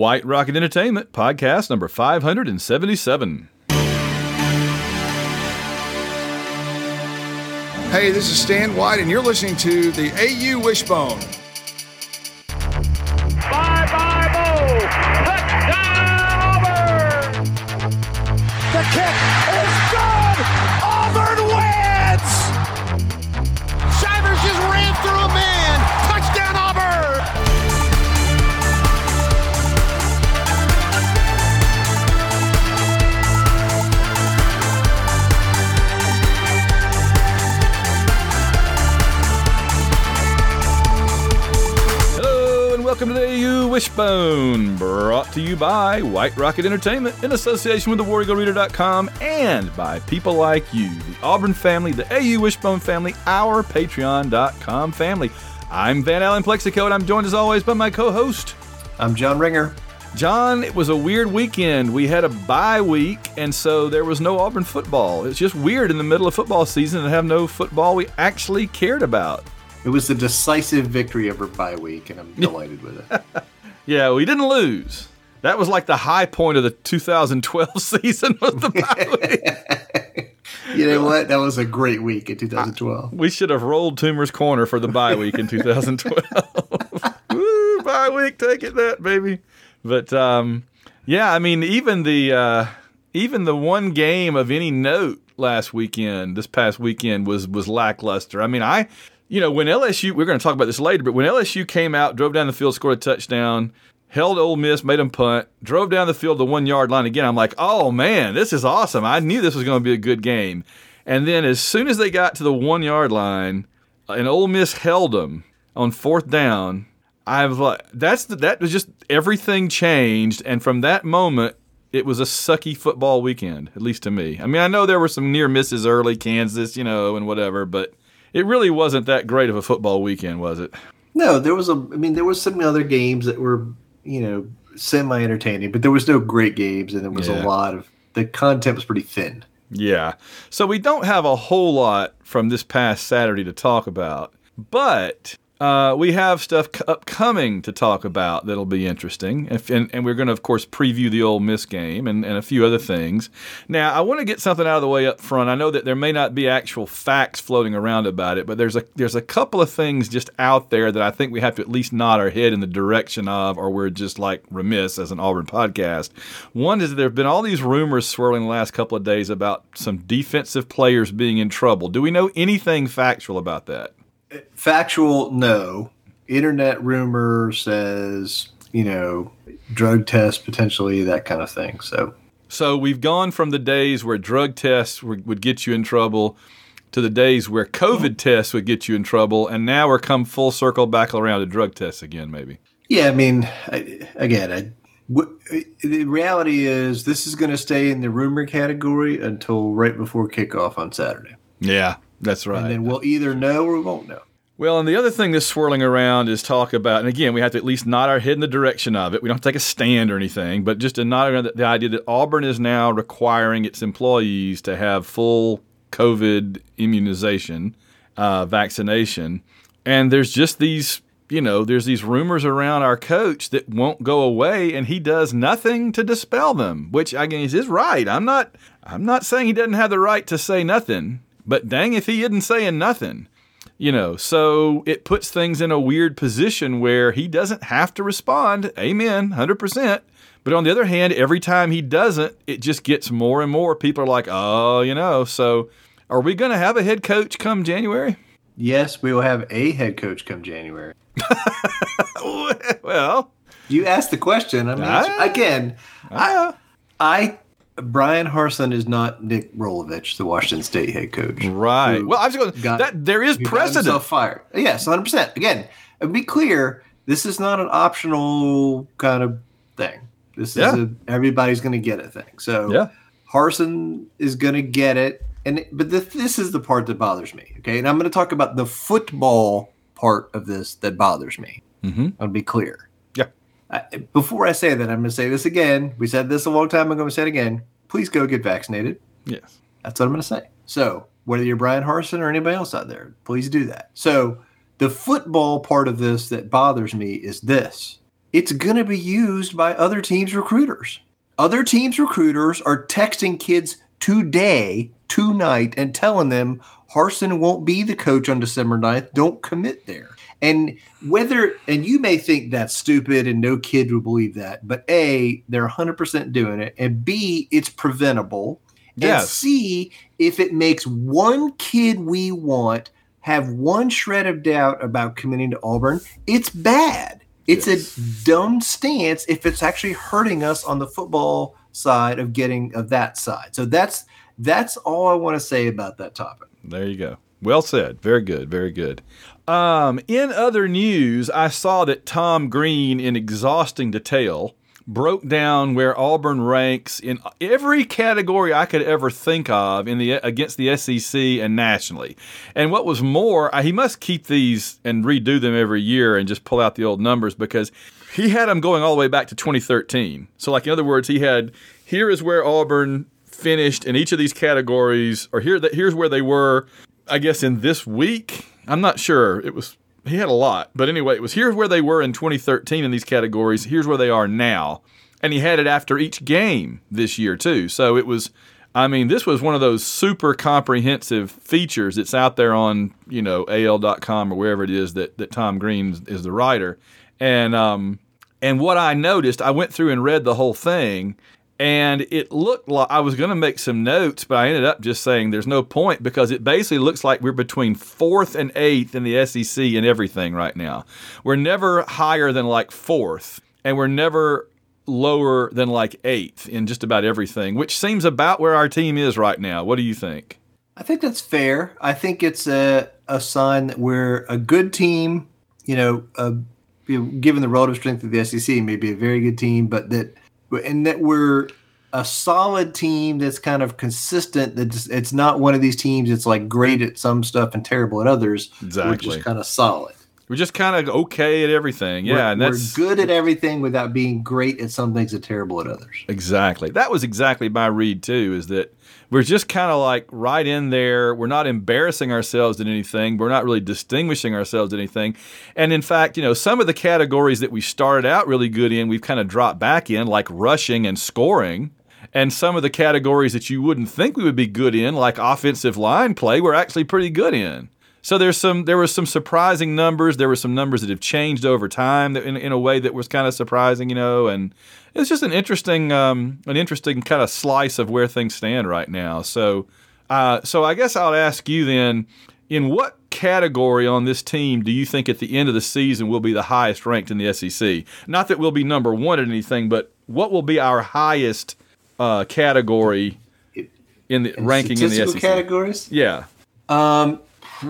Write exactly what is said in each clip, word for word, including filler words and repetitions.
White Rocket Entertainment, podcast number five hundred seventy-seven. Hey, this is Stan White, and you're listening to the A U Wishbone. Bye-bye-bo! Touchdown, Auburn! The kick is good! Auburn wins! Shivers just ran through a man! Touchdown, Auburn! Hello and welcome to the A U Wishbone, brought to you by White Rocket Entertainment in association with the War Eagle Reader dot com and by people like you, the Auburn family, the A U Wishbone family, our Patreon dot com family. I'm Van Allen Plexico, and I'm joined as always by my co-host. I'm John Ringer. John, it was a weird weekend. We had a bye week, and so there was no Auburn football. It's just weird in the middle of football season to have no football we actually cared about. It was the decisive victory over bye week, and I'm delighted with it. Yeah, we didn't lose. That was like the high point of the two thousand twelve season was the bye week. You know what? That was a great week in two thousand twelve. We should have rolled Toomer's Corner for the bye week in two thousand twelve. Woo, bye week, take it that, baby. But, um, yeah, I mean, even the uh, even the one game of any note last weekend, this past weekend, was was lackluster. I mean, I... You know, when L S U, we're going to talk about this later, but when L S U came out, drove down the field, scored a touchdown, held Ole Miss, made them punt, drove down the field the one-yard line again, I'm like, oh, man, this is awesome. I knew this was going to be a good game. And then as soon as they got to the one-yard line and Ole Miss held them on fourth down, I was like, that's the, that was just everything changed. And from that moment, it was a sucky football weekend, at least to me. I mean, I know there were some near misses early, Kansas, you know, and whatever, but it really wasn't that great of a football weekend, was it? No, there was a. I mean, there was some other games that were, you know, semi-entertaining, but there was no great games, and there was Yeah. a lot of the content was pretty thin. Yeah. So we don't have a whole lot from this past Saturday to talk about, but uh, we have stuff c- upcoming to talk about that'll be interesting. If, and, and we're going to, of course, preview the Ole Miss game and, and a few other things. Now, I want to get something out of the way up front. I know that there may not be actual facts floating around about it, but there's a there's a couple of things just out there that I think we have to at least nod our head in the direction of, or we're just like remiss as an Auburn podcast. One is that there have been all these rumors swirling the last couple of days about some defensive players being in trouble. Do we know anything factual about that? Factual, no. Internet rumor says, you know, drug test potentially, that kind of thing. So, So we've gone from the days where drug tests would would get you in trouble to the days where COVID tests would get you in trouble, and now we're come full circle back around to drug tests again, maybe. yeah, I mean, I, again, I, w- the reality is this is going to stay in the rumor category until right before kickoff on Saturday. Yeah, that's right. And then we'll either know or we won't know. Well, and the other thing that's swirling around is talk about, and again, we have to at least nod our head in the direction of it. We don't have to take a stand or anything, but just to nod around the, the idea that Auburn is now requiring its employees to have full COVID immunization, uh, vaccination. And there's just these, you know, there's these rumors around our coach that won't go away, and he does nothing to dispel them, which I guess is right. I'm not, I'm not saying he doesn't have the right to say nothing, but dang if he isn't saying nothing. You know, so it puts things in a weird position where he doesn't have to respond. Amen, one hundred percent. But on the other hand, every time he doesn't, it just gets more and more. People are like, oh, you know, so are we going to have a head coach come January? Yes, we will have a head coach come January. Well, You asked the question. I mean, I- again, I- I, I, Brian Harsin is not Nick Rolovich, the Washington State head coach. right. who Well, I was going got- that there is who got precedent. himself fired. Yes, one hundred percent. Again, and be clear, this is not an optional kind of thing. This is Yeah. a, everybody's going to get it thing. So Yeah. Harsin is going to get it. And but this, this is the part that bothers me. Okay, and I'm going to talk about the football part of this that bothers me. Mm-hmm. I'll be clear. Yeah. I, before I say that, I'm going to say this again. We said this a long time ago. I'm going to say it again. Please go get vaccinated. Yes. That's what I'm going to say. So whether you're Brian Harsin or anybody else out there, please do that. So the football part of this that bothers me is this. it's going to be used by other teams' recruiters. Other teams' recruiters are texting kids today, tonight, and telling them Harsin won't be the coach on December ninth. Don't commit there. And whether, and you may think that's stupid and no kid would believe that, but A, they're one hundred percent doing it, and B, it's preventable. Yes. And C, if it makes one kid we want have one shred of doubt about committing to Auburn, it's bad. It's yes. a dumb stance if it's actually hurting us on the football side of getting of that side. So that's that's all I want to say about that topic. There you go. Well said. Very good. Very good. Um, in other news, I saw that Tom Green, in exhausting detail, broke down where Auburn ranks in every category I could ever think of in the against the S E C and nationally. And what was more, he must keep these and redo them every year and just pull out the old numbers, because he had them going all the way back to twenty thirteen. So, like, in other words, he had, here is where Auburn finished in each of these categories, or here here's where they were, I guess, in this week. I'm not sure. It was He had a lot. But anyway, it was here's where they were in twenty thirteen in these categories. Here's where they are now. And he had it after each game this year, too. So it was, I mean, this was one of those super comprehensive features that's out there on, you know, A L dot com or wherever it is that, that Tom Green is the writer. And, um, and what I noticed, I went through and read the whole thing, and it looked like I was going to make some notes, but I ended up just saying there's no point, because it basically looks like we're between fourth and eighth in the S E C in everything right now. We're never higher than like fourth, and we're never lower than like eighth in just about everything, which seems about where our team is right now. What do you think? I think that's fair. I think it's a, a sign that we're a good team, you know, uh, you know, given the relative strength of the S E C, maybe a very good team, but that and that we're a solid team that's kind of consistent. That it's not one of these teams that's like great at some stuff and terrible at others. Exactly. We're just kind of solid. We're just kind of okay at everything. Yeah, we're, and that's we're good at everything without being great at some things and terrible at others. Exactly. That was exactly my read, too, is that we're just kind of like right in there. We're not embarrassing ourselves at anything. We're not really distinguishing ourselves at anything. And in fact, you know, some of the categories that we started out really good in, we've kind of dropped back in, like rushing and scoring. And some of the categories that you wouldn't think we would be good in, like offensive line play, we're actually pretty good in. So there's some, there were some surprising numbers. There were some numbers that have changed over time that in, in a way that was kind of surprising, you know. And it's just an interesting, um, an interesting kind of slice of where things stand right now. So, uh, so I guess I'll ask you then, in what category on this team do you think at the end of the season will be the highest ranked in the S E C? Not that we'll be number one at anything, but what will be our highest uh, category in the in ranking in the S E C? Categories? Yeah. Um. I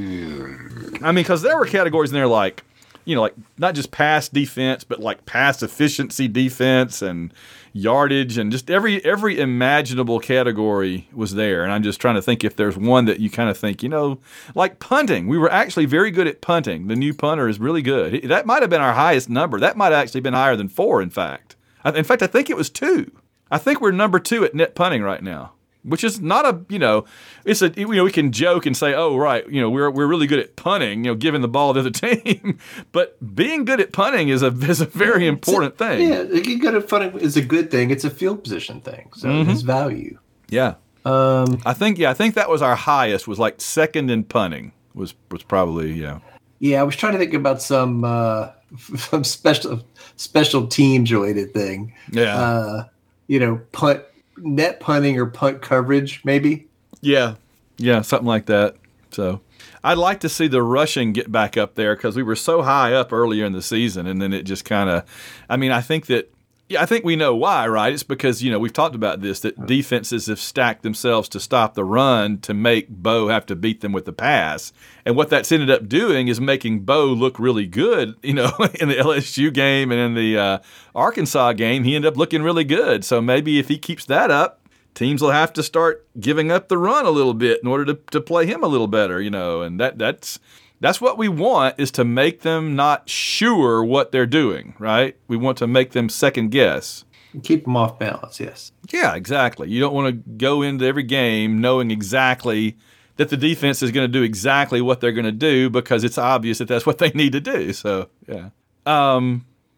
mean, because there were categories in there like, you know, like not just pass defense, but like pass efficiency defense and yardage, and just every every imaginable category was there. And I'm just trying to think if there's one that you kind of think, you know, like punting. We were actually very good at punting. The new punter is really good. That might have been our highest number. That might have actually been higher than four, in fact. In fact, I think it was two. I think we're number two at net punting right now. Which is not a, you know, it's a, you know, we can joke and say, oh, right, you know, we're we're really good at punting, you know, giving the ball to the team. But being good at punting is a is a very important a, thing. Yeah, being good at punting is a good thing. It's a field position thing, so mm-hmm. it's value. Yeah, um, I think yeah, I think that was our highest. Was like second in punting. Was was probably yeah. Yeah, I was trying to think about some uh, some special special teams related thing. Yeah, uh, you know, punt. Net punting or punt coverage, maybe. Yeah, yeah, something like that. So I'd like to see the rushing get back up there, because we were so high up earlier in the season, and then it just kind of, I mean, I think that, yeah, I think we know why, right? It's because, you know, we've talked about this, that defenses have stacked themselves to stop the run to make Bo have to beat them with the pass. And what that's ended up doing is making Bo look really good, you know, in the L S U game and in the uh, Arkansas game. He ended up looking really good. So maybe if he keeps that up, teams will have to start giving up the run a little bit in order to, to play him a little better, you know. And that that's that's what we want, is to make them not sure what they're doing, right? We want to make them second guess. Keep them off balance, yes. Yeah, exactly. You don't want to go into every game knowing exactly that the defense is going to do exactly what they're going to do, because it's obvious that that's what they need to do. So, yeah. Um,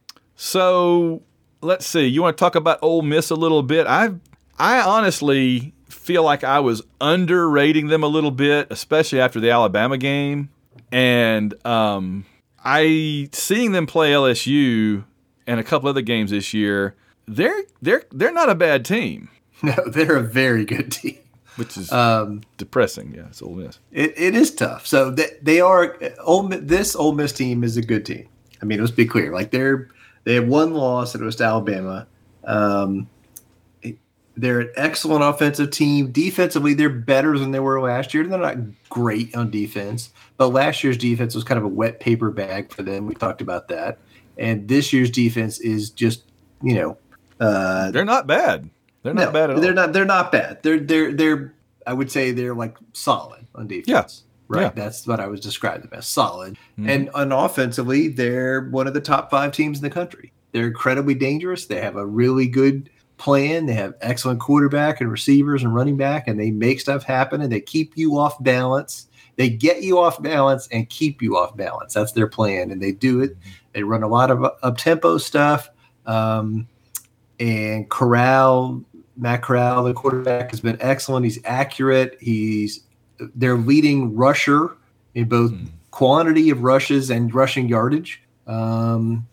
So let's see. You want to talk about Ole Miss a little bit? I I honestly feel like I was underrating them a little bit, especially after the Alabama game. And um, I seeing them play L S U and a couple other games this year, they're they're they're not a bad team. No, they're a very good team. Which is um, depressing. Yeah, it's Ole Miss. It, it is tough. So they, they are Ole, this Ole Miss team is a good team. I mean, let's be clear. Like they're they have one loss, and it was to Alabama. Um, it, they're an excellent offensive team. Defensively, they're better than they were last year. They're not great on defense, but last year's defense was kind of a wet paper bag for them. We talked about that, and this year's defense is just you know uh, they're not bad. They're not no, bad at all. They're not. They're not bad. They're they're they're. I would say they're like solid on defense. Yeah. Right. Yeah. That's what I was describing them as, solid. Mm-hmm. And on offensively, they're one of the top five teams in the country. They're incredibly dangerous. They have a really good plan. They have excellent quarterback and receivers and running back, and they make stuff happen, and they keep you off balance. They get you off balance and keep you off balance. That's their plan, and they do it. They run a lot of up-tempo stuff, um, and Corral – Matt Corral, the quarterback, has been excellent. He's accurate. He's their leading rusher in both mm. quantity of rushes and rushing yardage. Um,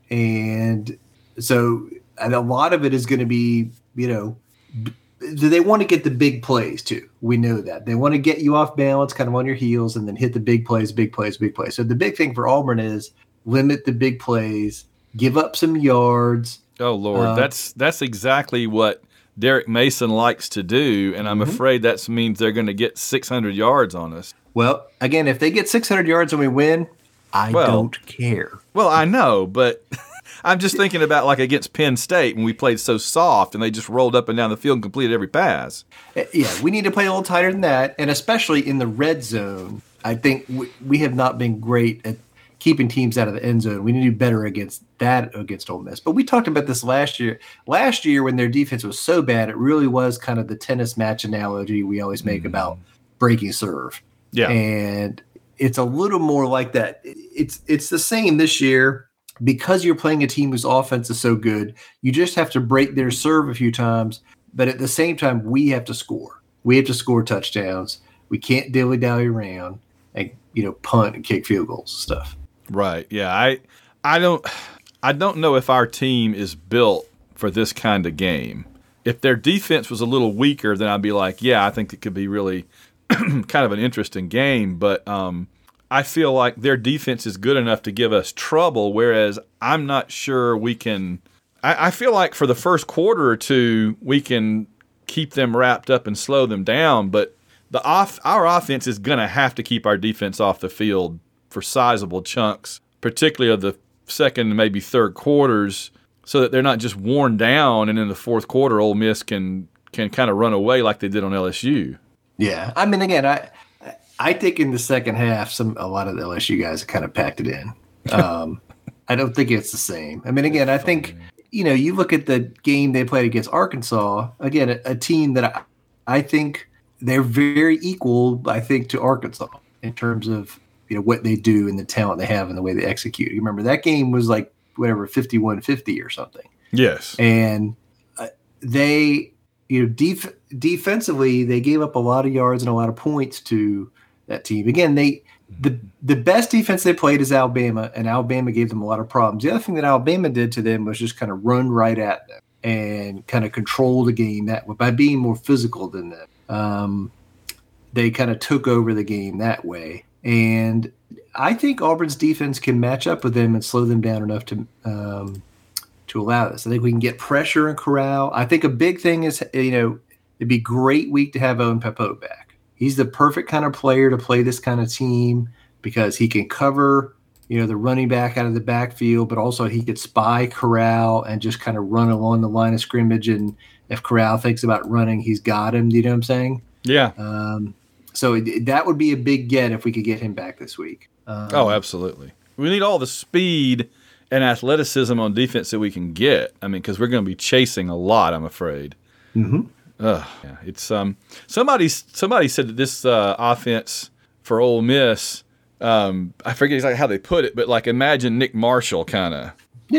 and so and a lot of it is going to be, you know, b- they want to get the big plays too. We know that. They want to get you off balance, kind of on your heels, and then hit the big plays, big plays, big plays. So the big thing for Auburn is limit the big plays, give up some yards. Oh, Lord. Uh, that's that's exactly what Derek Mason likes to do, and I'm mm-hmm. afraid that means they're going to get six hundred yards on us. Well, again, if they get six hundred yards and we win, I well, don't care. Well, I know, but I'm just thinking about like against Penn State when we played so soft and they just rolled up and down the field and completed every pass. Yeah, we need to play a little tighter than that, and especially in the red zone. I think we, we have not been great at keeping teams out of the end zone. We need to do better against that against Ole Miss. But we talked about this last year. Last year when their defense was so bad, it really was kind of the tennis match analogy we always make mm. about breaking serve. Yeah. And it's a little more like that. It's it's the same this year because you're playing a team whose offense is so good. You just have to break their serve a few times, but at the same time, we have to score. We have to score touchdowns. We can't dilly-dally around and, you know, punt and kick field goals and stuff. Right. Yeah. I I don't I don't know if our team is built for this kind of game. If their defense was a little weaker, then I'd be like, yeah, I think it could be really kind of an interesting game. But um, I feel like their defense is good enough to give us trouble, whereas I'm not sure we can I, I feel like for the first quarter or two, we can keep them wrapped up and slow them down. But the off our offense is going to have to keep our defense off the field for sizable chunks, particularly of the second and maybe third quarters, so that they're not just worn down and in the fourth quarter Ole Miss can can kind of run away like they did on L S U. Yeah. I mean, again, I I think in the second half, some a lot of the L S U guys kind of packed it in. Um, I don't think it's the same. I mean, again, I think, you know, you look at the game they played against Arkansas, again, a, a team that I, I think they're very equal, I think, to Arkansas in terms of, you know, what they do and the talent they have and the way they execute. You remember that game was like whatever fifty-one fifty or something. Yes. And uh, they, you know, def- defensively they gave up a lot of yards and a lot of points to that team. Again, they the the best defense they played is Alabama, and Alabama gave them a lot of problems. The other thing that Alabama did to them was just kind of run right at them and kind of control the game that way by being more physical than them. Um, they kind of took over the game that way. And I think Auburn's defense can match up with them and slow them down enough to um, to allow this. I think we can get pressure and corral. I think a big thing is, you know, it'd be a great week to have Owen Pappoe back. He's the perfect kind of player to play this kind of team because he can cover, you know, the running back out of the backfield, but also he could spy Corral and just kind of run along the line of scrimmage. And if Corral thinks about running, he's got him. Do you know what I'm saying? Yeah. Um, So that would be a big get if we could get him back this week. Um, oh, absolutely. We need all the speed and athleticism on defense that we can get. I mean, because we're going to be chasing a lot, I'm afraid. Mm-hmm. Ugh, yeah, it's um. Somebody somebody said that this uh, offense for Ole Miss, um, I forget exactly how they put it, but like imagine Nick Marshall kind of. Yeah.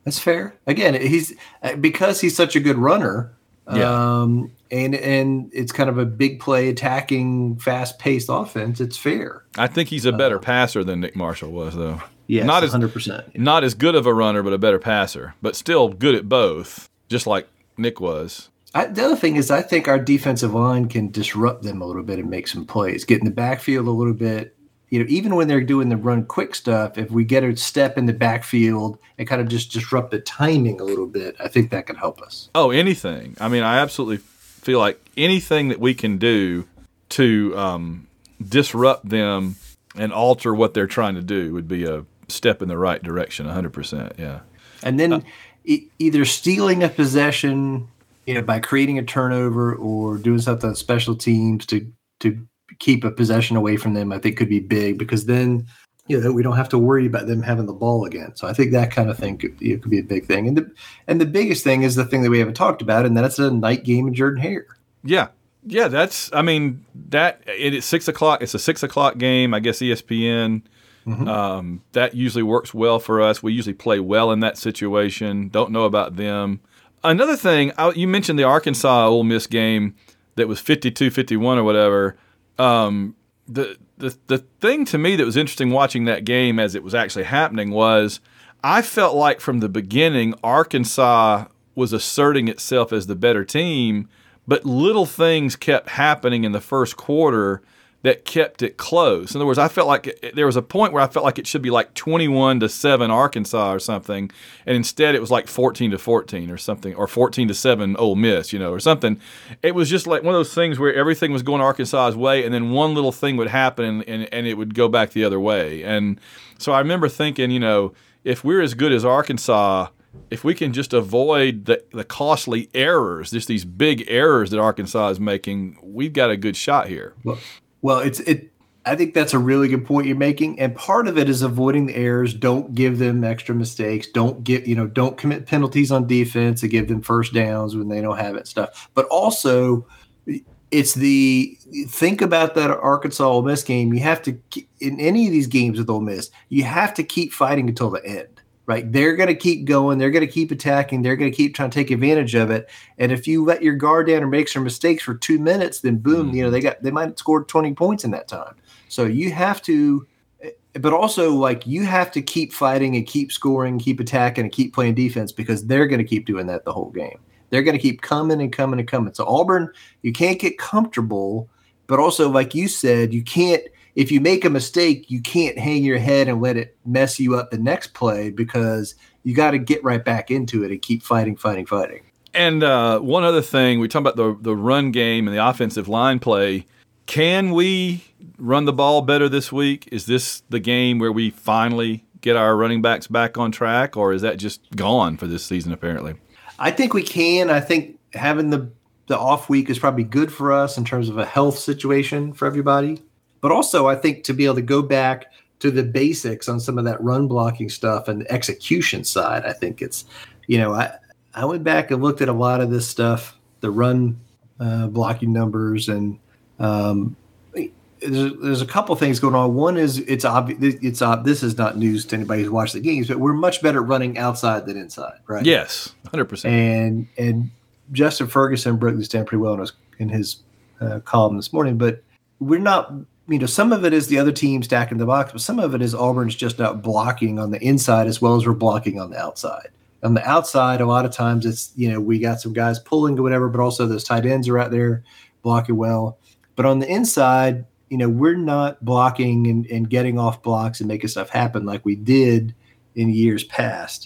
That's fair. Again, he's because he's such a good runner. Yeah. Um, and and it's kind of a big play attacking, fast paced offense. It's fair. I think he's a better uh, passer than Nick Marshall was, though. Yes, not as one hundred percent. Yeah. Not as good of a runner, but a better passer. But still good at both, just like Nick was. I, the other thing is, I think our defensive line can disrupt them a little bit and make some plays, get in the backfield a little bit. You know, even when they're doing the run quick stuff, if we get a step in the backfield and kind of just disrupt the timing a little bit, I think that could help us. Oh, anything. I mean, I absolutely feel like anything that we can do to um, disrupt them and alter what they're trying to do would be a step in the right direction, one hundred percent, yeah. And then uh, e- either stealing a possession, you know, by creating a turnover or doing something on special teams to to keep a possession away from them, I think could be big, because then, you know, we don't have to worry about them having the ball again. So I think that kind of thing could, you know, could be a big thing. And the and the biggest thing is the thing that we haven't talked about, and that's a night game in Jordan-Hare. Yeah. Yeah, that's, I mean, that, it is six o'clock. It's a six o'clock game. I guess E S P N, mm-hmm. um, that usually works well for us. We usually play well in that situation. Don't know about them. Another thing, I, you mentioned the Arkansas Ole Miss game that was fifty-two fifty-one or whatever. Um, the, the the thing to me that was interesting watching that game as it was actually happening was I felt like from the beginning Arkansas was asserting itself as the better team, but little things kept happening in the first quarter that kept it close. In other words, I felt like it, there was a point where I felt like it should be like twenty-one to seven Arkansas or something, and instead it was like fourteen to fourteen or something, or fourteen to seven Ole Miss, you know, or something. It was just like one of those things where everything was going Arkansas's way, and then one little thing would happen, and, and, and it would go back the other way. And so I remember thinking, you know, if we're as good as Arkansas, if we can just avoid the, the costly errors, just these big errors that Arkansas is making, we've got a good shot here. Well, Well, it's it. I think that's a really good point you're making, and part of it is avoiding the errors. Don't give them extra mistakes. Don't get you know. Don't commit penalties on defense to give them first downs when they don't have it. Stuff, but also it's the think about that Arkansas Ole Miss game. You have to in any of these games with Ole Miss, you have to keep fighting until the end. Right, they're going to keep going. They're going to keep attacking. They're going to keep trying to take advantage of it. And if you let your guard down or make some mistakes for two minutes, then boom, mm-hmm. you know they got they might have scored twenty points in that time. So you have to, but also like you have to keep fighting and keep scoring, keep attacking, and keep playing defense, because they're going to keep doing that the whole game. They're going to keep coming and coming and coming. So Auburn, you can't get comfortable, but also like you said, you can't. If you make a mistake, you can't hang your head and let it mess you up the next play, because you got to get right back into it and keep fighting, fighting, fighting. And uh, one other thing, we talk about the the run game and the offensive line play. Can we run the ball better this week? Is this the game where we finally get our running backs back on track, or is that just gone for this season apparently? I think we can. I think having the, the off week is probably good for us in terms of a health situation for everybody. But also, I think to be able to go back to the basics on some of that run blocking stuff and the execution side, I think it's, you know, I, I went back and looked at a lot of this stuff, the run uh, blocking numbers, and um, there's, there's a couple things going on. One is it's obvious. It's ob- This is not news to anybody who's watched the games, but we're much better running outside than inside, right? Yes, one hundred percent. And and Justin Ferguson broke this down pretty well in his, in his uh, column this morning, but we're not. You know, some of it is the other team stacking the box, but some of it is Auburn's just not blocking on the inside as well as we're blocking on the outside. On the outside, a lot of times it's, you know, we got some guys pulling or whatever, but also those tight ends are out there blocking well. But on the inside, you know, we're not blocking and, and getting off blocks and making stuff happen like we did in years past.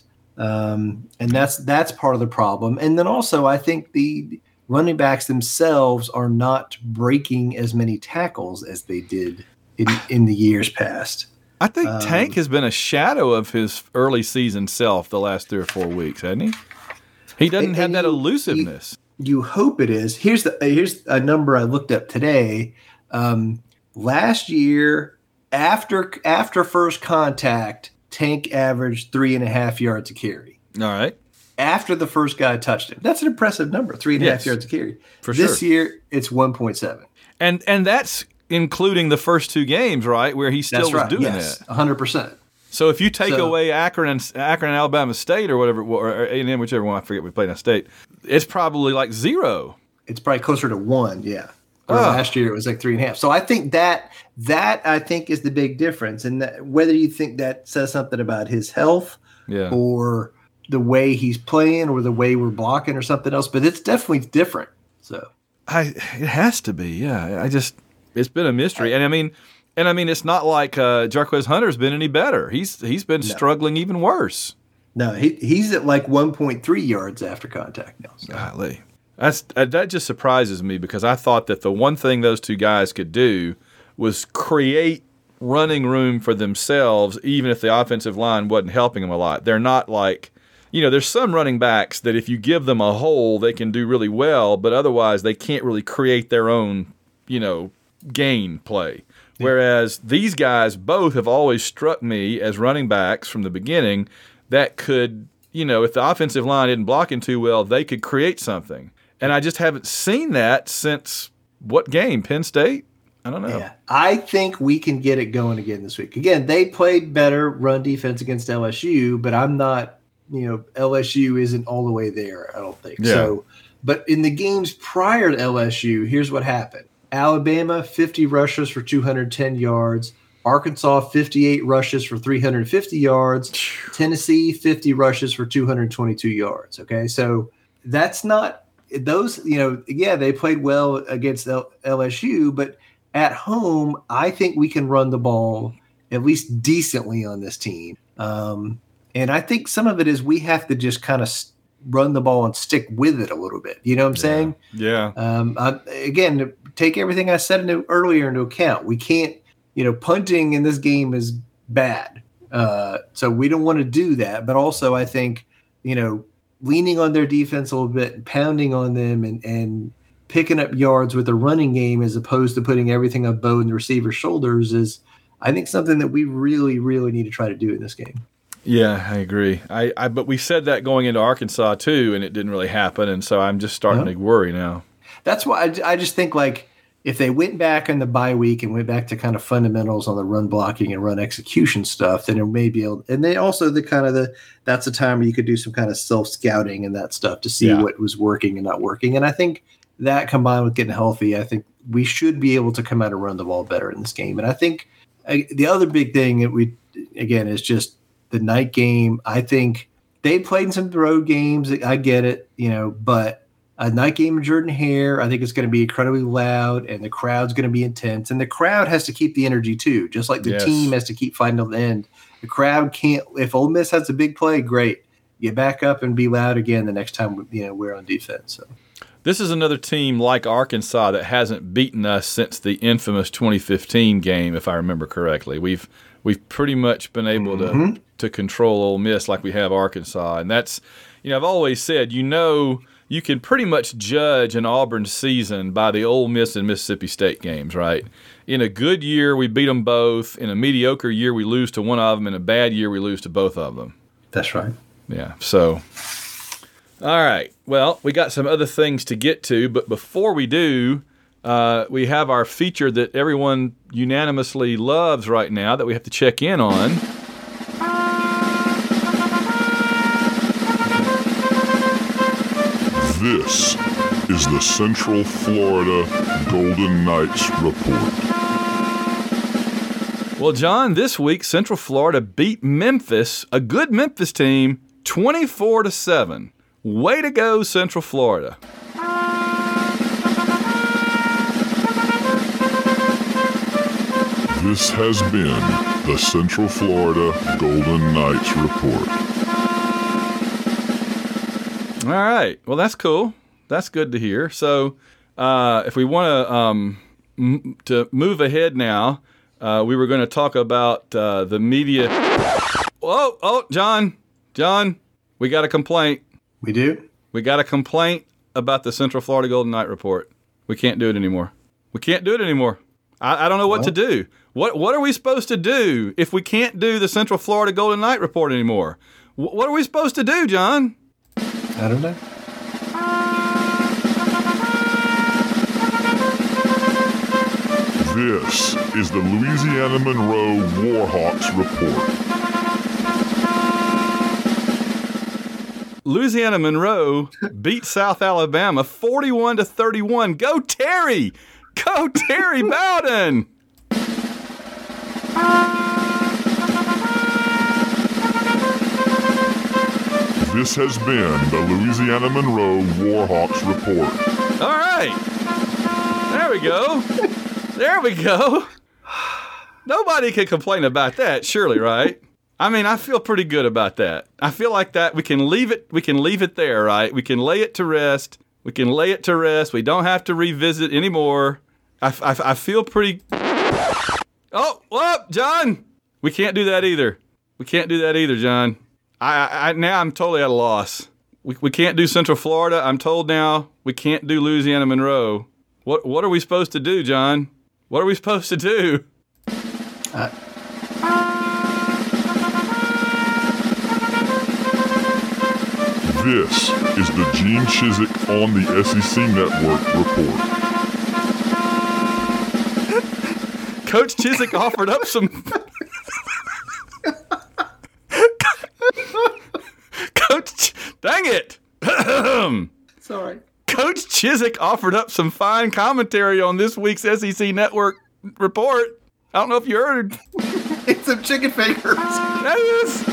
Um, and that's that's part of the problem. And then also I think the running backs themselves are not breaking as many tackles as they did in, in the years past. I think um, Tank has been a shadow of his early season self the last three or four weeks, hasn't he? He doesn't and, have and that you, elusiveness. You, you hope it is. Here's the here's a number I looked up today. Um, last year, after after first contact, Tank averaged three and a half yards a carry. All right. After the first guy touched him. That's an impressive number, three and a yes, half yards a carry. For this sure. year, it's one point seven. And and that's including the first two games, right, where he still that's was right. doing yes, that. one hundred percent. So if you take So- away Akron and Akron and Alabama State or whatever, or A and M, whichever one, I forget we played in state, it's probably like zero. It's probably closer to one, yeah. Or Oh. last year it was like three and a half. So I think that that I think is the big difference. And that, whether you think that says something about his health Yeah. or the way he's playing or the way we're blocking or something else, but it's definitely different. So I it has to be, yeah. I just it's been a mystery, and I mean, and I mean, it's not like uh, Jarquez Hunter's been any better. He's he's been No. struggling even worse. no, he he's at like one point three yards after contact now. So. Golly, that's uh, that just surprises me because I thought that the one thing those two guys could do was create running room for themselves, even if the offensive line wasn't helping them a lot. They're not like. You know, there's some running backs that if you give them a hole, they can do really well, but otherwise they can't really create their own, you know, gain play. Yeah. Whereas these guys both have always struck me as running backs from the beginning that could, you know, if the offensive line isn't blocking too well, they could create something. And I just haven't seen that since what game? Penn State? I don't know. Yeah, I think we can get it going again this week. Again, they played better run defense against L S U, but I'm not. You know, L S U isn't all the way there, I don't think. Yeah. So, but in the games prior to L S U, here's what happened. Alabama, fifty rushes for two hundred ten yards. Arkansas, fifty-eight rushes for three hundred fifty yards. Tennessee, fifty rushes for two hundred twenty-two yards. Okay, so that's not those, you know, yeah, they played well against L- LSU, but at home, I think we can run the ball at least decently on this team. Um, And I think some of it is we have to just kind of run the ball and stick with it a little bit. You know what I'm Yeah. saying? Yeah. Um, I, again, take everything I said into, earlier into account. We can't, you know, punting in this game is bad. Uh, so we don't want to do that. But also I think, you know, leaning on their defense a little bit and pounding on them and, and picking up yards with the running game as opposed to putting everything on Bo and the receiver's shoulders is, I think, something that we really, really need to try to do in this game. Yeah, I agree. I, I but we said that going into Arkansas too, and it didn't really happen, and so I'm just starting No. to worry now. That's why I, I just think like if they went back in the bye week and went back to kind of fundamentals on the run blocking and run execution stuff, then it may be able. And then also the kind of the that's a time where you could do some kind of self scouting and that stuff to see Yeah. what was working and not working. And I think that combined with getting healthy, I think we should be able to come out and run the ball better in this game. And I think I, the other big thing that we again is just. The night game, I think they played in some road games. I get it, you know, but a night game in Jordan Hare, I think it's going to be incredibly loud and the crowd's going to be intense. And the crowd has to keep the energy too, just like the Yes. team has to keep fighting till the end. The crowd can't, if Ole Miss has a big play, great. Get back up and be loud again the next time, you know, we're on defense. So. This is another team like Arkansas that hasn't beaten us since the infamous twenty fifteen game, if I remember correctly. We've we've pretty much been able Mm-hmm. to to control Ole Miss like we have Arkansas, and that's you know I've always said you know you can pretty much judge an Auburn season by the Ole Miss and Mississippi State games, right? In a good year, we beat them both. In a mediocre year, we lose to one of them. In a bad year, we lose to both of them. That's right. Yeah, so, all right. Well, we got some other things to get to, but before we do, uh, we have our feature that everyone unanimously loves right now that we have to check in on. This is the Central Florida Golden Knights Report. Well, John, this week Central Florida beat Memphis, a good Memphis team, twenty-four to seven. Way to go, Central Florida. This has been the Central Florida Golden Knights Report. All right. Well, that's cool. That's good to hear. So, uh, if we want to um, m- to move ahead now, uh, we were going to talk about uh, the media. Oh, oh, John, John, we got a complaint. We do? We got a complaint about the Central Florida Golden Knight Report. We can't do it anymore. We can't do it anymore. I, I don't know what Well. to do. What What are we supposed to do if we can't do the Central Florida Golden Knight Report anymore? W- what are we supposed to do, John? I don't know. This is the Louisiana Monroe Warhawks Report. Louisiana Monroe beat South Alabama forty-one to thirty-one. Go Terry! Go Terry Bowden! This has been the Louisiana Monroe Warhawks Report. All right. There we go. There we go. Nobody can complain about that, surely, right? I mean, I feel pretty good about that. I feel like that we can leave it we can leave it there, right? We can lay it to rest. We can lay it to rest. We don't have to revisit anymore. I, I, I feel pretty... Oh, whoop, John! We can't do that either. We can't do that either, John. I, I now I'm totally at a loss. We we can't do Central Florida. I'm told now we can't do Louisiana Monroe. What what are we supposed to do, John? What are we supposed to do? Uh, This is the Gene Chizik on the S E C Network report. Coach Chizik offered up some... Coach... Dang it! Sorry. Coach Chizik offered up some fine commentary on this week's S E C Network report. I don't know if you heard. It's some chicken fingers. That is...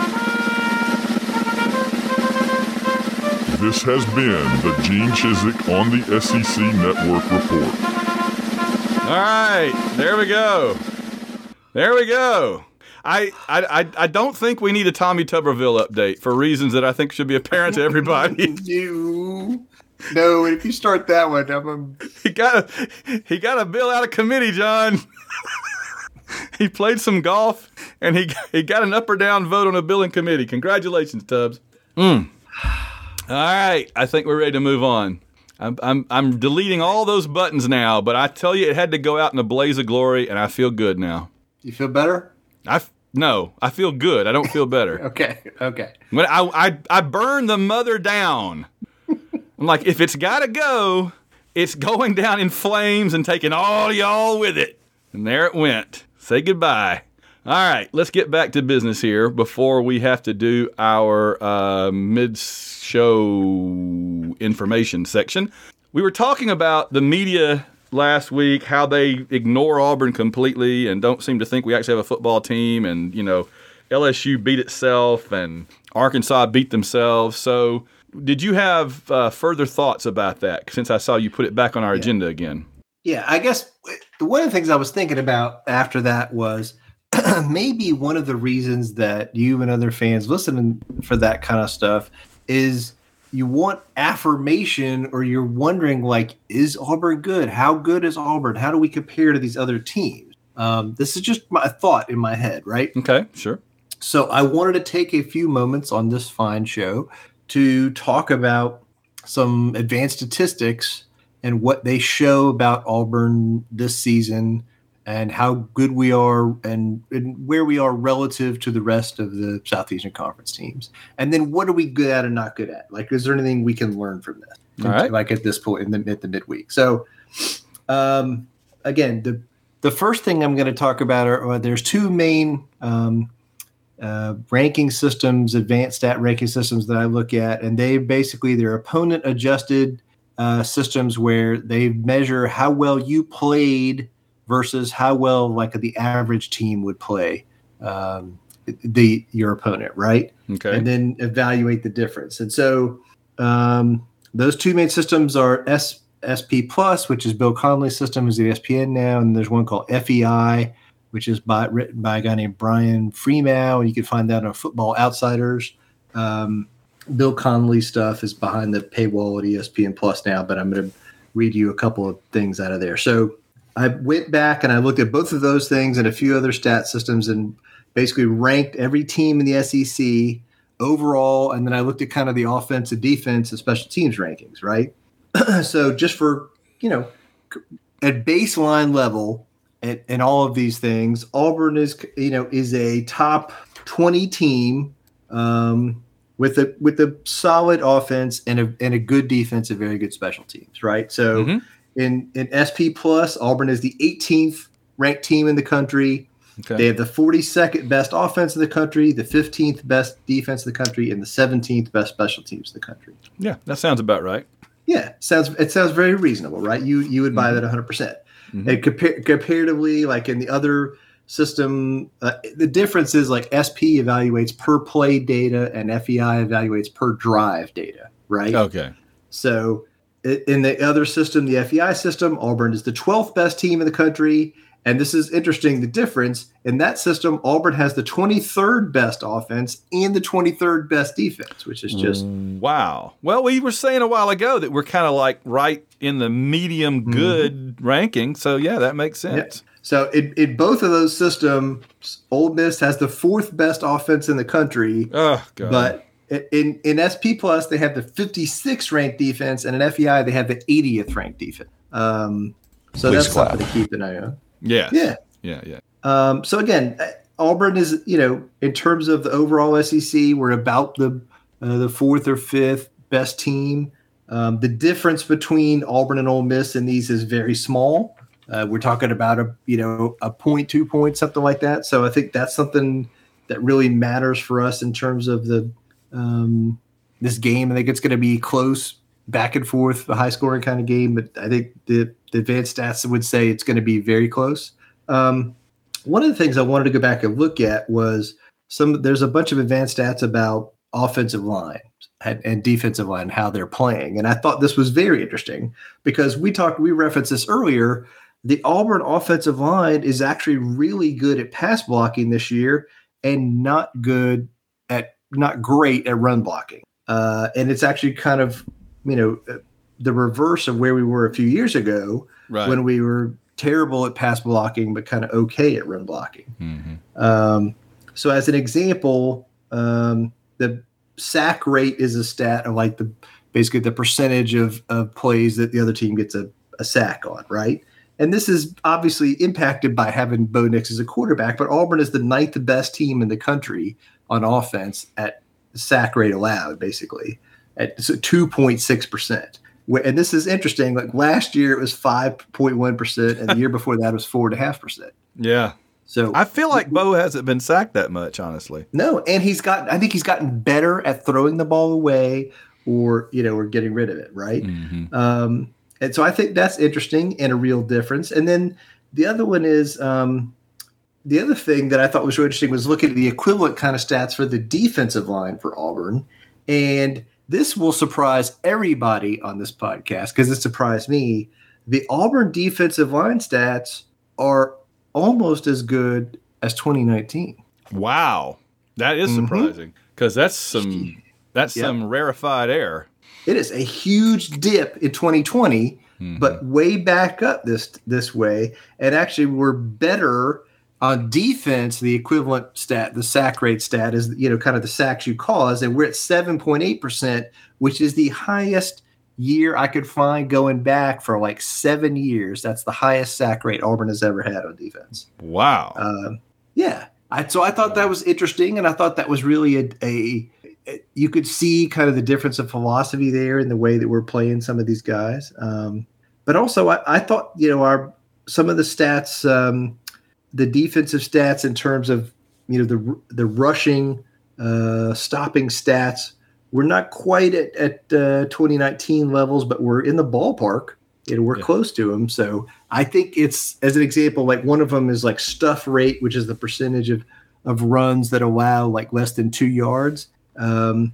This has been the Gene Chizik on the S E C Network report. All right, there we go. There we go. I, I, I, I don't think we need a Tommy Tuberville update for reasons that I think should be apparent to everybody. You. No, if you start that one, I'm a... He got a, he got a bill out of committee, John. He played some golf, and he he got an up or down vote on a bill in committee. Congratulations, Tubbs. Mm. All right, I think we're ready to move on. I'm I'm I'm deleting all those buttons now, but I tell you, it had to go out in a blaze of glory, and I feel good now. You feel better? I no, I feel good. I don't feel better. Okay, okay. When I I I burned the mother down. I'm like, if it's got to go, it's going down in flames and taking all y'all with it. And there it went. Say goodbye. All right, let's get back to business here before we have to do our uh, mid-show information section. We were talking about the media last week, how they ignore Auburn completely and don't seem to think we actually have a football team. And, you know, L S U beat itself and Arkansas beat themselves. So did you have uh, further thoughts about that since I saw you put it back on our yeah. agenda again? Yeah, I guess one of the things I was thinking about after that was maybe one of the reasons that you and other fans listening for that kind of stuff is you want affirmation, or you're wondering, like, is Auburn good? How good is Auburn? How do we compare to these other teams? Um, this is just my thought in my head, right? Okay, sure. So I wanted to take a few moments on this fine show to talk about some advanced statistics and what they show about Auburn this season and how good we are and, and where we are relative to the rest of the Southeastern Conference teams. And then what are we good at and not good at? Like, is there anything we can learn from this? All right. Like at this point in the, at the midweek. So, um, again, the the first thing I'm going to talk about are, are there's two main um, uh, ranking systems, advanced stat ranking systems that I look at, and they basically, they're opponent adjusted uh, systems where they measure how well you played versus how well like the average team would play um, the your opponent, right? Okay. And then evaluate the difference. And so um, those two main systems are S, SP Plus, which is Bill Connolly's system, is the E S P N now, and there's one called F E I, which is by, written by a guy named Brian Freeman, and you can find that on Football Outsiders. Um, Bill Connolly stuff is behind the paywall at E S P N Plus now, but I'm going to read you a couple of things out of there. So I went back and I looked at both of those things and a few other stat systems and basically ranked every team in the S E C overall. And then I looked at kind of the offense and defense and special teams rankings, right? So just for, you know, at baseline level and, and all of these things, Auburn is, you know, is a top twenty team um, with a with a solid offense and a and a good defense and very good special teams, right? So mm-hmm. in, in S P Plus, Auburn is the eighteenth ranked team in the country. Okay. They have the forty-second best offense in the country, the fifteenth best defense in the country, and the seventeenth best special teams in the country. Yeah, that sounds about right. Yeah, sounds it sounds very reasonable, right? You you would buy Mm-hmm. that one hundred percent. And compar- comparatively, like in the other system, uh, the difference is like S P evaluates per play data and F E I evaluates per drive data, right? Okay. So i- in the other system, the F E I system, Auburn is the twelfth best team in the country. And this is interesting, the difference. In that system, Auburn has the twenty-third best offense and the twenty-third best defense, which is just Wow. Well, we were saying a while ago that we're kind of like right in the medium good ranking. So, yeah, that makes sense. Yeah. So in, in both of those systems, Ole Miss has the fourth best offense in the country. Oh, God. But in, in S P Plus, they have the fifty-sixth ranked defense, and in F E I, they have the eightieth ranked defense. Um, so Please that's clap. something to keep an eye on. Yes. Yeah. Yeah, yeah. Um, so again, Auburn is, you know, in terms of the overall S E C, we're about the uh, the fourth or fifth best team. Um, the difference between Auburn and Ole Miss in these is very small. Uh, we're talking about a you know a point, two points, something like that. So I think that's something that really matters for us in terms of the um, this game. I think it's going to be close, back and forth, a high scoring kind of game. But I think the, the advanced stats would say it's going to be very close. Um, one of the things I wanted to go back and look at was some. There's a bunch of advanced stats about offensive line and, and defensive line, how they're playing, and I thought this was very interesting because we talked, we referenced this earlier. The Auburn offensive line is actually really good at pass blocking this year, and not good at, not great at run blocking. Uh, and it's actually kind of, you know, the reverse of where we were a few years ago Right. when we were terrible at pass blocking, but kind of okay at run blocking. Mm-hmm. Um, so as an example, um, the sack rate is a stat of like the, basically the percentage of, of plays that the other team gets a, a sack on. Right. And this is obviously impacted by having Bo Nix as a quarterback, but Auburn is the ninth best team in the country on offense at sack rate allowed, basically at two point six percent. And this is interesting. Like last year it was five point one percent, and the year before that was four and a half percent. Yeah. So I feel like Bo hasn't been sacked that much, honestly. no, and he's got. I think he's gotten better at throwing the ball away, or you know, or getting rid of it. Right. Mm-hmm. Um, and so I think that's interesting and a real difference. And then the other one is um, the other thing that I thought was really interesting was looking at the equivalent kind of stats for the defensive line for Auburn, and this will surprise everybody on this podcast because it surprised me. The Auburn defensive line stats are almost as good as twenty nineteen. Wow. That is Mhm. surprising because that's some that's Yep. some rarefied air. It is a huge dip in twenty twenty, Mhm. but way back up this this way. And actually, we're better on defense. The equivalent stat, the sack rate stat, is you know kind of the sacks you cause, and we're at seven point eight percent, which is the highest year I could find going back for like seven years. That's the highest sack rate Auburn has ever had on defense. Wow. Um, yeah, I, so I thought that was interesting, and I thought that was really a, a, a you could see kind of the difference of philosophy there in the way that we're playing some of these guys. Um, but also, I, I thought you know our some of the stats, um, the defensive stats in terms of you know the the rushing, uh, stopping stats, we're not quite at at uh, twenty nineteen levels, but we're in the ballpark. You know, we're Yeah. close to them. So I think it's, as an example, like one of them is like stuff rate, which is the percentage of, of runs that allow like less than two yards. Um,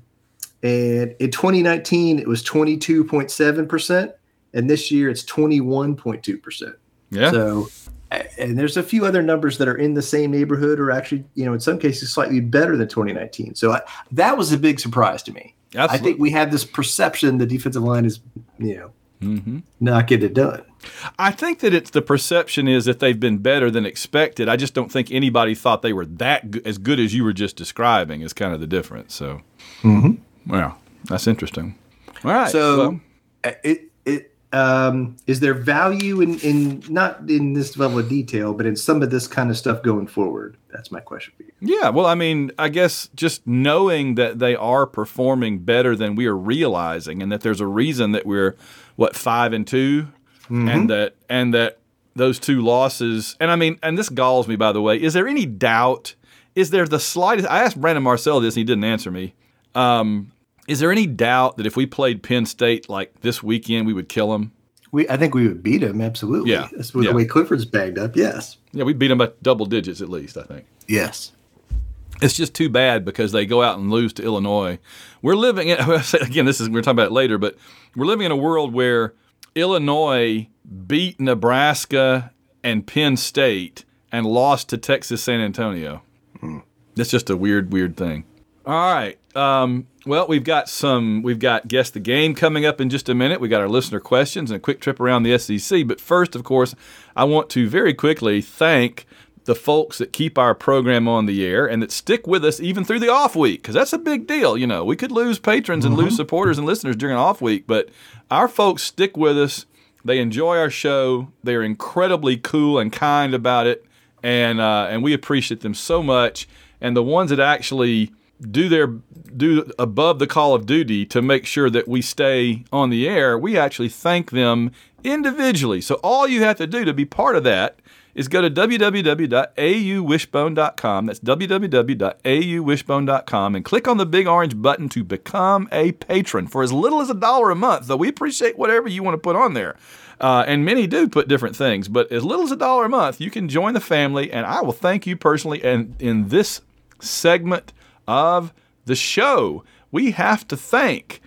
and in twenty nineteen, it was twenty-two point seven percent. And this year it's twenty-one point two percent. Yeah. So, a- and there's a few other numbers that are in the same neighborhood or actually, you know, in some cases slightly better than twenty nineteen. So I, that was a big surprise to me. Absolutely. I think we have this perception the defensive line is, you know, Mm-hmm. not getting it done. I think that it's the perception is that they've been better than expected. I just don't think anybody thought they were that go- as good as you were just describing is kind of the difference. So, well, that's interesting. All right. So, well, uh, it it um, is there value in in not in this level of detail, but in some of this kind of stuff going forward? That's my question for you. yeah. Well, I mean, I guess just knowing that they are performing better than we are realizing, and that there's a reason that we're what five and two, and that and that those two losses, and I mean, and this galls me, by the way, is there any doubt, is there the slightest, I asked Brandon Marcel this and he didn't answer me, um, is there any doubt that if we played Penn State like this weekend, we would kill them? We, I think we would beat them, absolutely. Yeah. That's with yeah. the way Clifford's bagged up, yes. Yeah, we beat them by double digits at least, I think. Yes. It's just too bad because they go out and lose to Illinois. We're living in, again, this is, we're talking about it later, but we're living in a world where Illinois beat Nebraska and Penn State and lost to Texas San Antonio. Hmm. That's just a weird, weird thing. All right. Um, well, we've got some, we've got Guess the Game coming up in just a minute. We got our listener questions and a quick trip around the S E C. But first, of course, I want to very quickly thank the folks that keep our program on the air and that stick with us even through the off week, because that's a big deal. You know, we could lose patrons and mm-hmm. lose supporters and listeners during an off week, but our folks stick with us. They enjoy our show. They're incredibly cool and kind about it, and uh, and we appreciate them so much. And the ones that actually do their do above the call of duty to make sure that we stay on the air, we actually thank them individually. So all you have to do to be part of that is go to w w w dot a u wishbone dot com. That's w w w dot a u wishbone dot com and click on the big orange button to become a patron for as little as a dollar a month, though we appreciate whatever you want to put on there. Uh, and many do put different things, but as little as a dollar a month, you can join the family, and I will thank you personally. And in this segment of the show, we have to thank,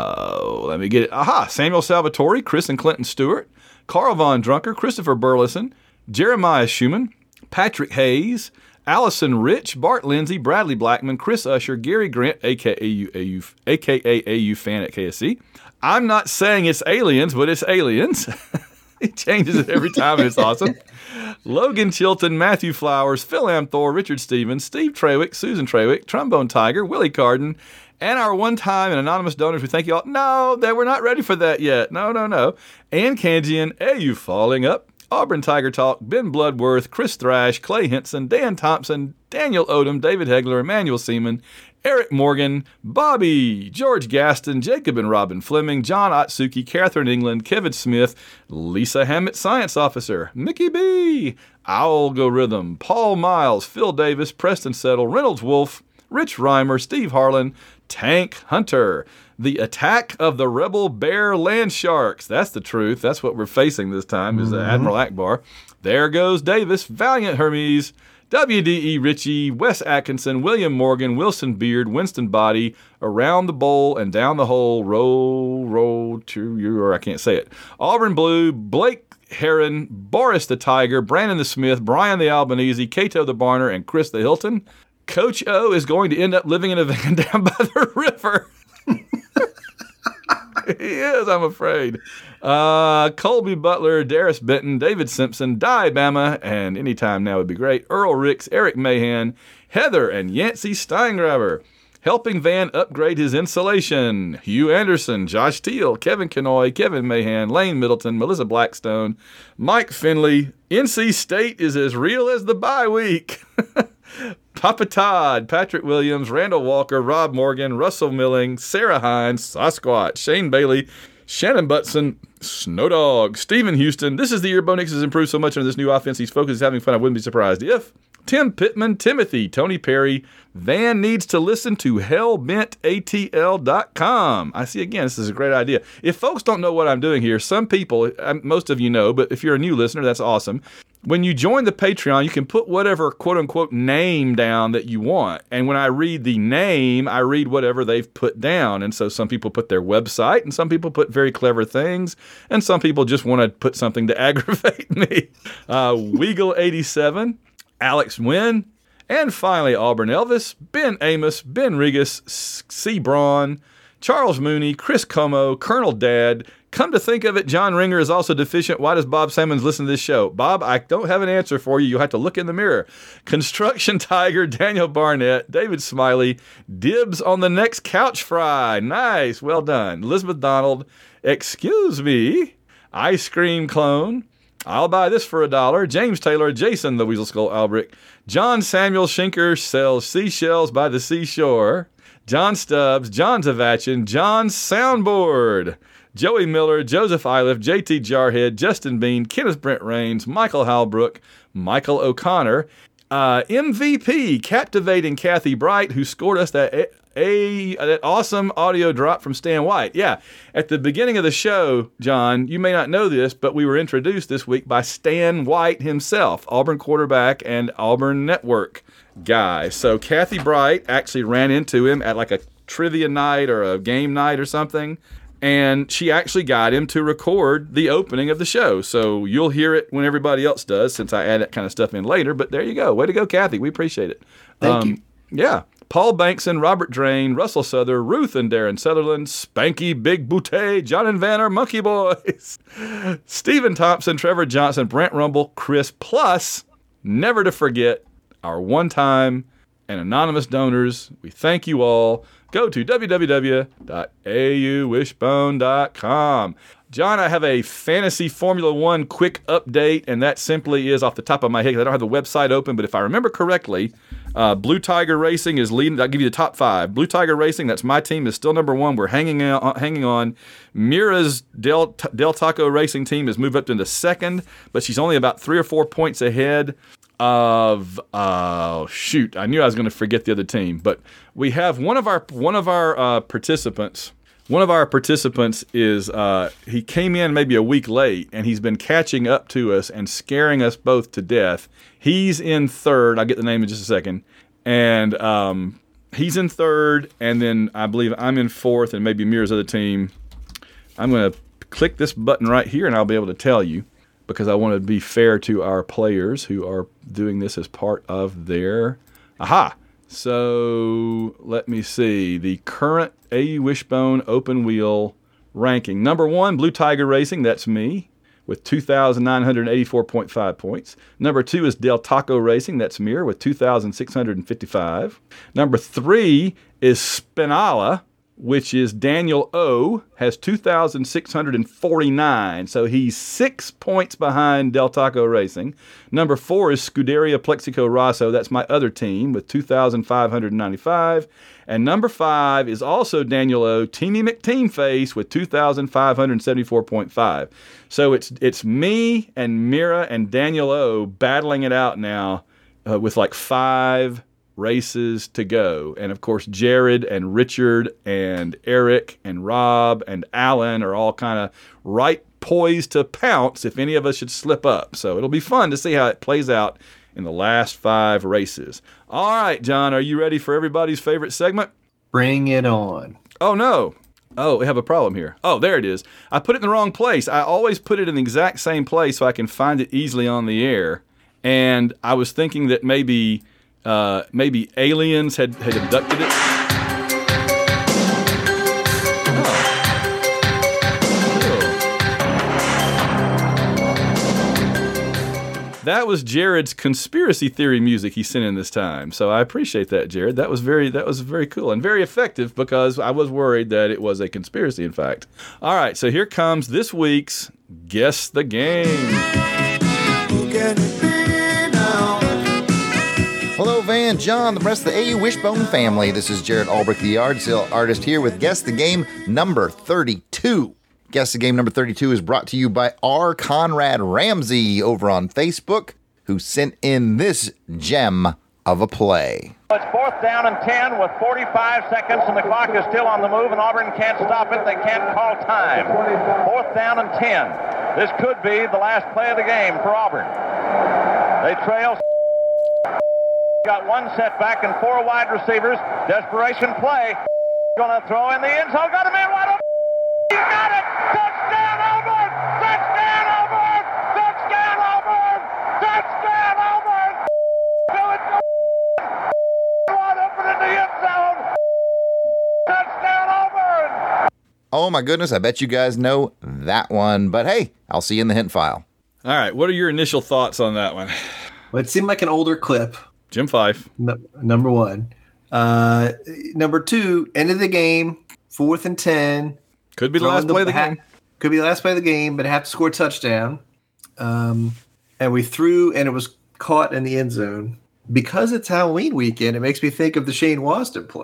uh, let me get it, aha, Samuel Salvatore, Chris and Clinton Stewart, Carl Von Drunker, Christopher Burleson, Jeremiah Schumann, Patrick Hayes, Allison Rich, Bart Lindsay, Bradley Blackman, Chris Usher, Gary Grant, a k a. U, A U, a k a. A U fan at K S C. I'm not saying it's aliens, but it's aliens. He changes it every time, and it's awesome. Logan Chilton, Matthew Flowers, Phil Amthor, Richard Stevens, Steve Trawick, Susan Trawick, Trombone Tiger, Willie Carden, and our one-time and anonymous donors. We thank you all. No, that we're not ready for that yet. No, no, no. Ann Kanjian, A U Falling Up, Auburn Tiger Talk, Ben Bloodworth, Chris Thrash, Clay Henson, Dan Thompson, Daniel Odom, David Hegler, Emmanuel Seaman, Eric Morgan, Bobby, George Gaston, Jacob and Robin Fleming, John Otsuki, Catherine England, Kevin Smith, Lisa Hammett, Science Officer, Mickey B, Algorithm, Paul Miles, Phil Davis, Preston Settle, Reynolds Wolf, Rich Reimer, Steve Harlan, Tank Hunter, the attack of the Rebel Bear Land Sharks. That's the truth. That's what we're facing this time is mm-hmm. Admiral Akbar. There goes Davis, Valiant Hermes, W D E Ritchie, Wes Atkinson, William Morgan, Wilson Beard, Winston Body, Around the Bowl and Down the Hole, Roll, Roll to you, or I can't say it. Auburn Blue, Blake Heron, Boris the Tiger, Brandon the Smith, Brian the Albanese, Cato the Barner, and Chris the Hilton. Coach O is going to end up living in a van down by the river. He is, I'm afraid. Uh, Colby Butler, Darius Benton, David Simpson, Di Bama, and anytime now would be great. Earl Ricks, Eric Mahan, Heather, and Yancey Steingraber. Helping Van upgrade his insulation. Hugh Anderson, Josh Teal, Kevin Kenoy, Kevin Mahan, Lane Middleton, Melissa Blackstone, Mike Finley. N C State is as real as the bye week. Papa Todd, Patrick Williams, Randall Walker, Rob Morgan, Russell Milling, Sarah Hines, Sasquatch, Shane Bailey, Shannon Butson, Snowdog, Stephen Houston. This is the year Bo Nix has improved so much under this new offense. He's focused, he's having fun. I wouldn't be surprised if. Tim Pittman, Timothy, Tony Perry. Van needs to listen to hell bent A T L dot com. I see, again, this is a great idea. If folks don't know what I'm doing here, some people, most of you know, but if you're a new listener, that's awesome. When you join the Patreon, you can put whatever quote-unquote name down that you want. And when I read the name, I read whatever they've put down. And so some people put their website, and some people put very clever things, and some people just want to put something to aggravate me. Uh, Weagle eighty-seven, Alex Wynn, and finally Auburn Elvis, Ben Amos, Ben Regas, C. Braun, Charles Mooney, Chris Como, Colonel Dad. Come to think of it, John Ringer is also deficient. Why does Bob Sammons listen to this show? Bob, I don't have an answer for you. You'll have to look in the mirror. Construction Tiger, Daniel Barnett, David Smiley, dibs on the next couch fry. Nice, well done. Elizabeth Donald, excuse me, Ice Cream Clone, I'll buy this for a dollar. James Taylor, Jason the Weasel Skull Albrick, John Samuel Schinker sells seashells by the seashore. John Stubbs, John Zavachin, John Soundboard, Joey Miller, Joseph Iliff, J T Jarhead, Justin Bean, Kenneth Brent Rains, Michael Halbrook, Michael O'Connor, uh, M V P, captivating Kathy Bright, who scored us that a, a that awesome audio drop from Stan White. Yeah, at the beginning of the show, John, you may not know this, but we were introduced this week by Stan White himself, Auburn quarterback and Auburn Network guy. So Kathy Bright actually ran into him at like a trivia night or a game night or something, and she actually got him to record the opening of the show. So you'll hear it when everybody else does, since I add that kind of stuff in later. But there you go. Way to go, Kathy. We appreciate it. Thank um, you. Yeah. Paul Bankson, Robert Drain, Russell Souther, Ruth and Darren Sutherland, Spanky, Big Boutte, John and Vanner, Monkey Boys, Stephen Thompson, Trevor Johnson, Brent Rumble, Chris, plus, never to forget, our one-time and anonymous donors. We thank you all. Go to w w w dot a u wishbone dot com. John, I have a fantasy Formula One quick update, and that simply is off the top of my head. I don't have the website open, but if I remember correctly, uh, Blue Tiger Racing is leading. I'll give you the top five. Blue Tiger Racing, that's my team, is still number one. We're hanging on. Hanging on. Mira's Del, Del Taco Racing team has moved up into second, but she's only about three or four points ahead of oh shoot, I knew I was going to forget the other team, but we have one of our one of our uh, participants. One of our participants is uh, he came in maybe a week late, and he's been catching up to us and scaring us both to death. He's in third. I'll get the name in just a second, and um, he's in third, and then I believe I'm in fourth, and maybe Mira's other team. I'm going to click this button right here, and I'll be able to tell you, because I want to be fair to our players who are doing this as part of their... Aha! So let me see. The current A U Wishbone Open Wheel ranking. Number one, Blue Tiger Racing. That's me, with two thousand nine hundred eighty-four point five points. Number two is Del Taco Racing. That's Mir, with two thousand six hundred fifty-five. Number three is Spinala, which is Daniel O, has two thousand six hundred forty-nine. So he's six points behind Del Taco Racing. Number four is Scuderia Plexico Rosso. That's my other team, with two thousand five hundred ninety-five. And number five is also Daniel O, Teamy McTeamface, with two thousand five hundred seventy-four point five. So it's it's me and Mira and Daniel O battling it out now uh, with like five races to go. And of course, Jared and Richard and Eric and Rob and Alan are all kind of right poised to pounce if any of us should slip up. So it'll be fun to see how it plays out in the last five races. All right, John, are you ready for everybody's favorite segment? Bring it on. Oh, no. Oh, we have a problem here. Oh, there it is. I put it in the wrong place. I always put it in the exact same place so I can find it easily on the air. And I was thinking that maybe... Uh, maybe aliens had, had abducted it. Oh. Cool. That was Jared's conspiracy theory music he sent in this time. So I appreciate that, Jared. That was very that was very cool and very effective, because I was worried that it was a conspiracy, in fact. All right, so here comes this week's Guess the Game. Who can it be now? Hello, Van, John, the rest of the A U Wishbone family. This is Jared Albrecht, the yard sale artist, here with Guess the Game number thirty-two. Guess the Game number thirty-two is brought to you by R. Conrad Ramsey over on Facebook, who sent in this gem of a play. It's fourth down and ten with forty-five seconds, and the clock is still on the move, and Auburn can't stop it. They can't call time. Fourth down and ten. This could be the last play of the game for Auburn. They trail. Got one setback and four wide receivers. Desperation play. Gonna throw in the end zone. Got a man wide open. He got it. Touchdown Auburn! Touchdown Auburn! Touchdown Auburn! Touchdown Auburn! Do it. Wide open in the end zone. Touchdown Auburn! Oh my goodness, I bet you guys know that one. But hey, I'll see you in the hint file. All right, what are your initial thoughts on that one? Well, it seemed like an older clip. Jim Fife. No, number one. Uh, number two, end of the game, fourth and ten. Could be the last play of the game. Could be the last play of the game, but have to score a touchdown. Um, and we threw, and it was caught in the end zone. Because it's Halloween weekend, it makes me think of the Shane Wasden play.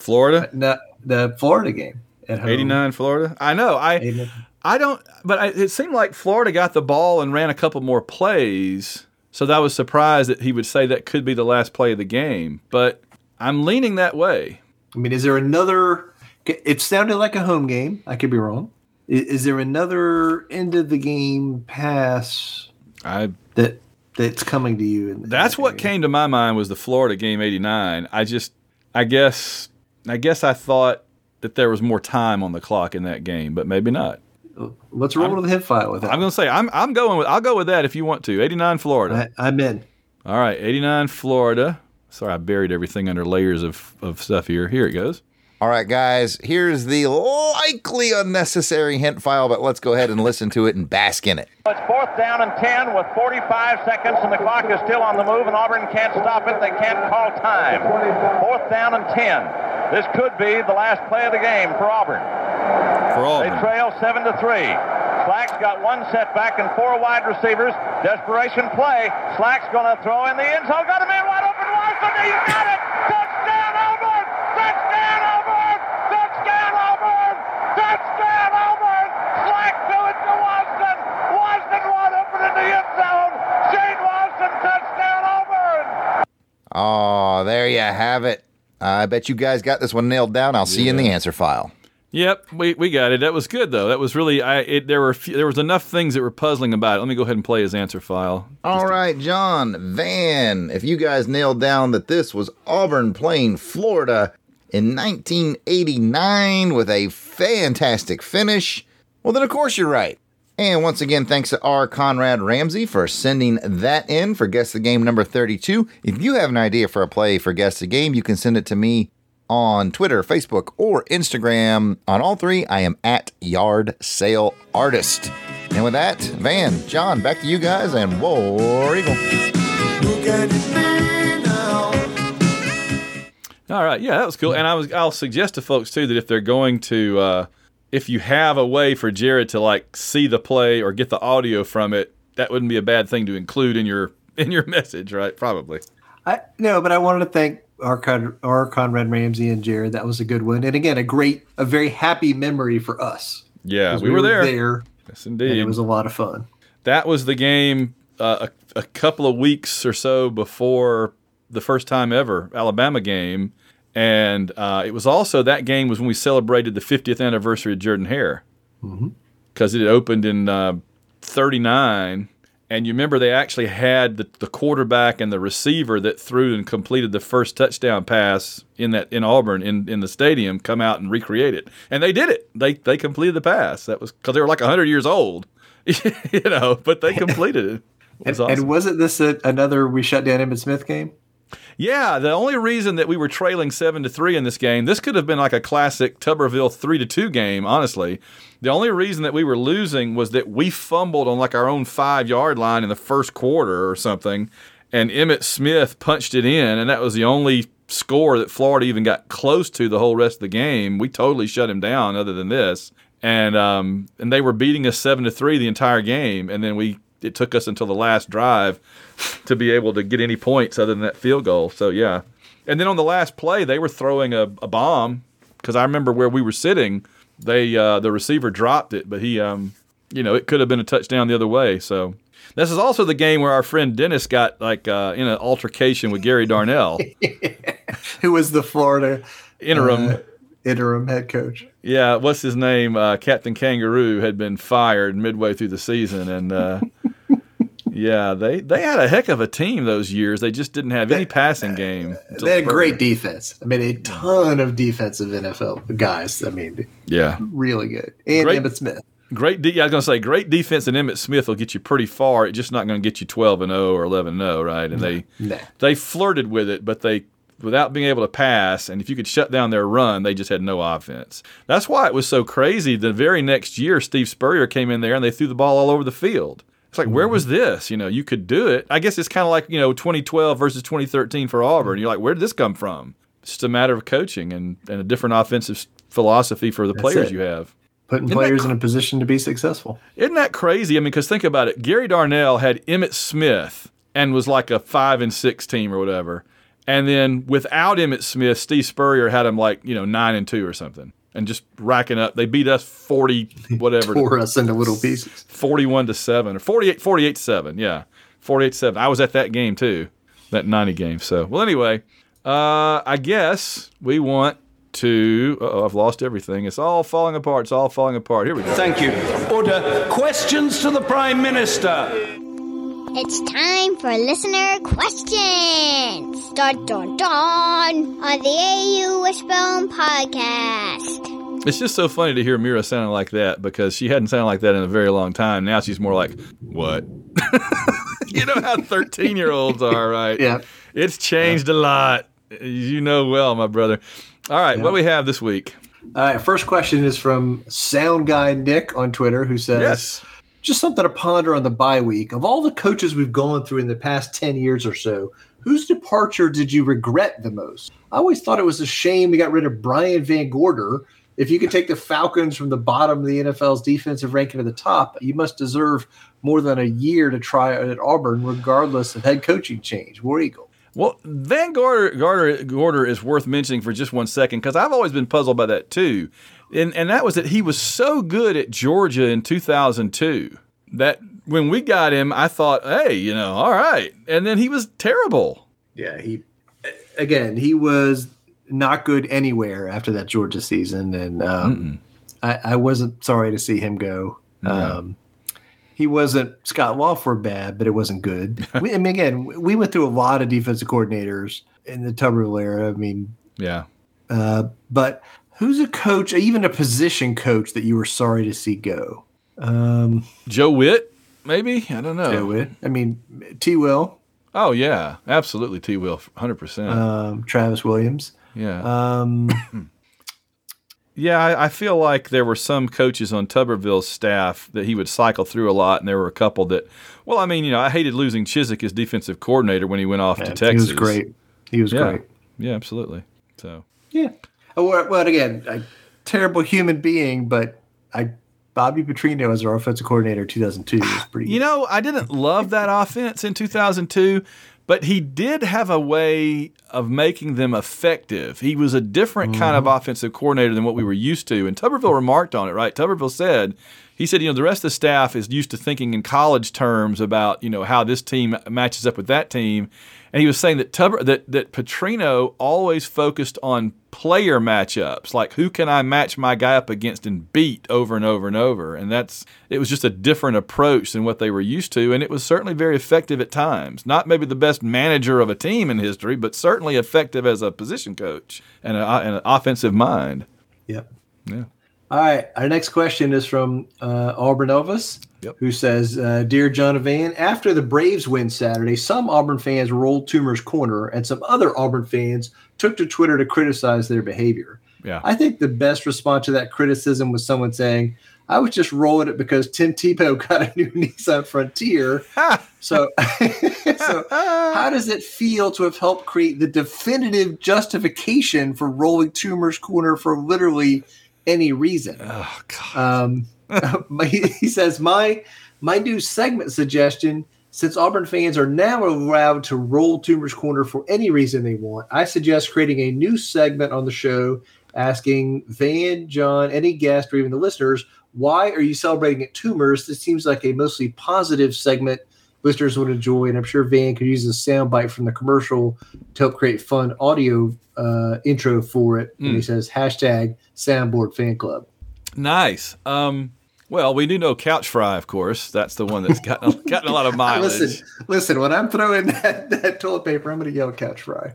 Florida? No, the Florida game at home. eighty-nine Florida? I know. I eighty-nine. I don't, but I, it seemed like Florida got the ball and ran a couple more plays. So I was surprised that he would say that could be the last play of the game. But I'm leaning that way. I mean, is there another? It sounded like a home game. I could be wrong. Is, is there another end of the game pass I that that's coming to you? In, That's in what came to my mind was the Florida game eighty-nine. I just, I guess, I guess I thought that there was more time on the clock in that game, but maybe not. Let's roll I'm, to the hip file with that. I'm going to say I'm I'm going with I'll go with that if you want to. eighty-nine Florida. I, I'm in. All right, eighty-nine Florida. Sorry, I buried everything under layers of, of stuff here. Here it goes. All right, guys, here's the likely unnecessary hint file, but let's go ahead and listen to it and bask in it. It's fourth down and ten with forty-five seconds, and the clock is still on the move, and Auburn can't stop it. They can't call time. Fourth down and ten. This could be the last play of the game for Auburn. For Auburn. They trail seven to three. Slack's got one setback and four wide receivers. Desperation play. Slack's going to throw in the end zone. Got a man wide open. Washington, you got it. Touchdown, Auburn. Touchdown, Auburn. Touchdown, Auburn. Touchdown, Auburn. Slack to it to Washington. Washington wide open in the end zone. Shane Washington, touchdown, Auburn. Oh, there you have it. I bet you guys got this one nailed down. I'll see you in the answer file. Yep, we, we got it. That was good though. That was really I. It, there were a few, there was enough things that were puzzling about it. Let me go ahead and play his answer file. All right, John, Van, if you guys nailed down that this was Auburn playing Florida in nineteen eighty-nine with a fantastic finish, well then of course you're right. And once again, thanks to R. Conrad Ramsey for sending that in for Guess the Game number thirty-two. If you have an idea for a play for Guess the Game, you can send it to me on Twitter, Facebook, or Instagram. On all three, I am at Yard Sale Artist. And with that, Van, John, back to you guys, and War Eagle. All right, yeah, that was cool. And I was I'll suggest to folks too that if they're going to, uh, if you have a way for Jared to like see the play or get the audio from it, that wouldn't be a bad thing to include in your in your message, right? Probably. I no, but I wanted to thank our, Con- our Conrad Ramsey and Jared. That was a good one, and again, a great, a very happy memory for us. Yeah, we, we were, were there. there. Yes, indeed. And it was a lot of fun. That was the game uh, a, a couple of weeks or so before the first time ever Alabama game, and uh, it was also that game was when we celebrated the fiftieth anniversary of Jordan-Hare because mm-hmm. it opened in uh, thirty-nine. And you remember they actually had the, the quarterback and the receiver that threw and completed the first touchdown pass in that in Auburn in, in the stadium come out and recreate it, and they did it. They they completed the pass. That was because they were like a hundred years old, you know. But they completed it. It was and, awesome. and wasn't this a, another we shut down Emmitt Smith game? Yeah, the only reason that we were trailing seven to three in this game, this could have been like a classic Tuberville three to two game. Honestly, the only reason that we were losing was that we fumbled on like our own five yard line in the first quarter or something, and Emmitt Smith punched it in, and that was the only score that Florida even got close to the whole rest of the game. We totally shut him down. Other than this, and um, and they were beating us seven to three the entire game, and then we. It took us until the last drive to be able to get any points other than that field goal. So, yeah. And then on the last play, they were throwing a, a bomb because I remember where we were sitting, they uh, the receiver dropped it, but he, um, you know, it could have been a touchdown the other way. So this is also the game where our friend Dennis got like uh, in an altercation with Gary Darnell. Who was the Florida interim uh, interim head coach. Yeah, what's his name? Uh, Captain Kangaroo had been fired midway through the season, and uh, yeah, they, they had a heck of a team those years. They just didn't have any passing game. They had a great defense. I mean, a ton of defensive N F L guys. I mean, yeah, really good. And great, Emmitt Smith. Great. De- I was going to say, great defense and Emmitt Smith will get you pretty far. It's just not going to get you twelve and oh or eleven and oh, right? And they nah. they flirted with it, but they. Without being able to pass, and if you could shut down their run, they just had no offense. That's why it was so crazy. The very next year, Steve Spurrier came in there, and they threw the ball all over the field. It's like, mm-hmm. where was this? You know, you could do it. I guess it's kind of like, you know, twenty twelve versus twenty thirteen for Auburn. You're like, where did this come from? It's just a matter of coaching and, and a different offensive philosophy for the That's players it. you have. Putting Isn't players cr- in a position to be successful. Isn't that crazy? I mean, because think about it. Gary Darnell had Emmitt Smith and was like a five and six team or whatever. And then without Emmitt Smith, Steve Spurrier had him like, you know, nine and two or something. And just racking up. They beat us forty, whatever. Tore us into little pieces. forty-one to seven or forty-eight, forty-eight to seven. Yeah. forty-eight to seven. I was at that game too, that ninety game. So, well, anyway, uh, I guess we want to. Uh-oh, I've lost everything. It's all falling apart. It's all falling apart. Here we go. Thank you. Order. Questions to the Prime Minister. It's time for listener questions. Dun dun dun on the A U Wishbone podcast. It's just so funny to hear Mira sounding like that because she hadn't sounded like that in a very long time. Now she's more like, what? You know how thirteen-year-olds are, right? Yeah. It's changed a lot. You know well, my brother. All right, yeah. What do we have this week? All right, first question is from Sound Guy Nick on Twitter, who says, yes. Just something to ponder on the bye week. Of all the coaches we've gone through in the past ten years or so, whose departure did you regret the most? I always thought it was a shame we got rid of Brian Van Gorder. If you could take the Falcons from the bottom of the N F L's defensive ranking to the top, you must deserve more than a year to try at Auburn, regardless of head coaching change. War Eagle. Well, Van Gorder, Gorder, Gorder is worth mentioning for just one second because I've always been puzzled by that too. And and that was that he was so good at Georgia in two thousand two that when we got him, I thought, hey, you know, all right. And then he was terrible. Yeah, he again, he was not good anywhere after that Georgia season. And um, I, I wasn't sorry to see him go. No. Um, he wasn't Scott Walford bad, but it wasn't good. we, I mean, again, we went through a lot of defensive coordinators in the Tuberville era. I mean, yeah. Uh, but who's a coach, even a position coach, that you were sorry to see go? Um, Joe Witt, maybe? I don't know. Joe Witt. I mean, T. Will. Oh, yeah. Absolutely, T. Will, one hundred percent. Um, Travis Williams. Yeah. Um, yeah, I, I feel like there were some coaches on Tuberville's staff that he would cycle through a lot, and there were a couple that, well, I mean, you know, I hated losing Chiswick as defensive coordinator when he went off yeah, to Texas. He was great. He was yeah. great. Yeah, absolutely. So. Yeah. Well, well, again, a terrible human being, but I Bobby Petrino as our offensive coordinator in two thousand two was pretty You good. know, I didn't love that offense in two thousand two, but he did have a way of making them effective. He was a different mm-hmm. kind of offensive coordinator than what we were used to. And Tuberville remarked on it, right? Tuberville said, he said, you know, the rest of the staff is used to thinking in college terms about, you know, how this team matches up with that team. And he was saying that Tuber, that that Petrino always focused on player matchups, like who can I match my guy up against and beat over and over and over. And that's it was just a different approach than what they were used to, and it was certainly very effective at times. Not maybe the best manager of a team in history, but certainly effective as a position coach and, a, and an offensive mind. Yep. Yeah. All right. Our next question is from uh, Auburn Elvis, yep. who says, uh, Dear John and Van, after the Braves win Saturday, some Auburn fans rolled Toomer's corner and some other Auburn fans took to Twitter to criticize their behavior. Yeah. I think the best response to that criticism was someone saying, I was just rolling it because Tim Tebow got a new Nissan Frontier. so, so how does it feel to have helped create the definitive justification for rolling Toomer's corner for literally any reason? Oh, God. Um, he says, my my new segment suggestion, since Auburn fans are now allowed to roll Toomer's corner for any reason they want, I suggest creating a new segment on the show asking Van, John, any guest, or even the listeners, why are you celebrating at Toomer's? This seems like a mostly positive segment listeners would enjoy, and I'm sure Van could use a soundbite from the commercial to help create fun audio uh, intro for it. Mm. And he says, hashtag Soundboard Fan Club. Nice. Um, well, we do know Couch Fry, of course. That's the one that's gotten, gotten a lot of mileage. listen, listen, when I'm throwing that, that toilet paper, I'm going to yell Couch Fry.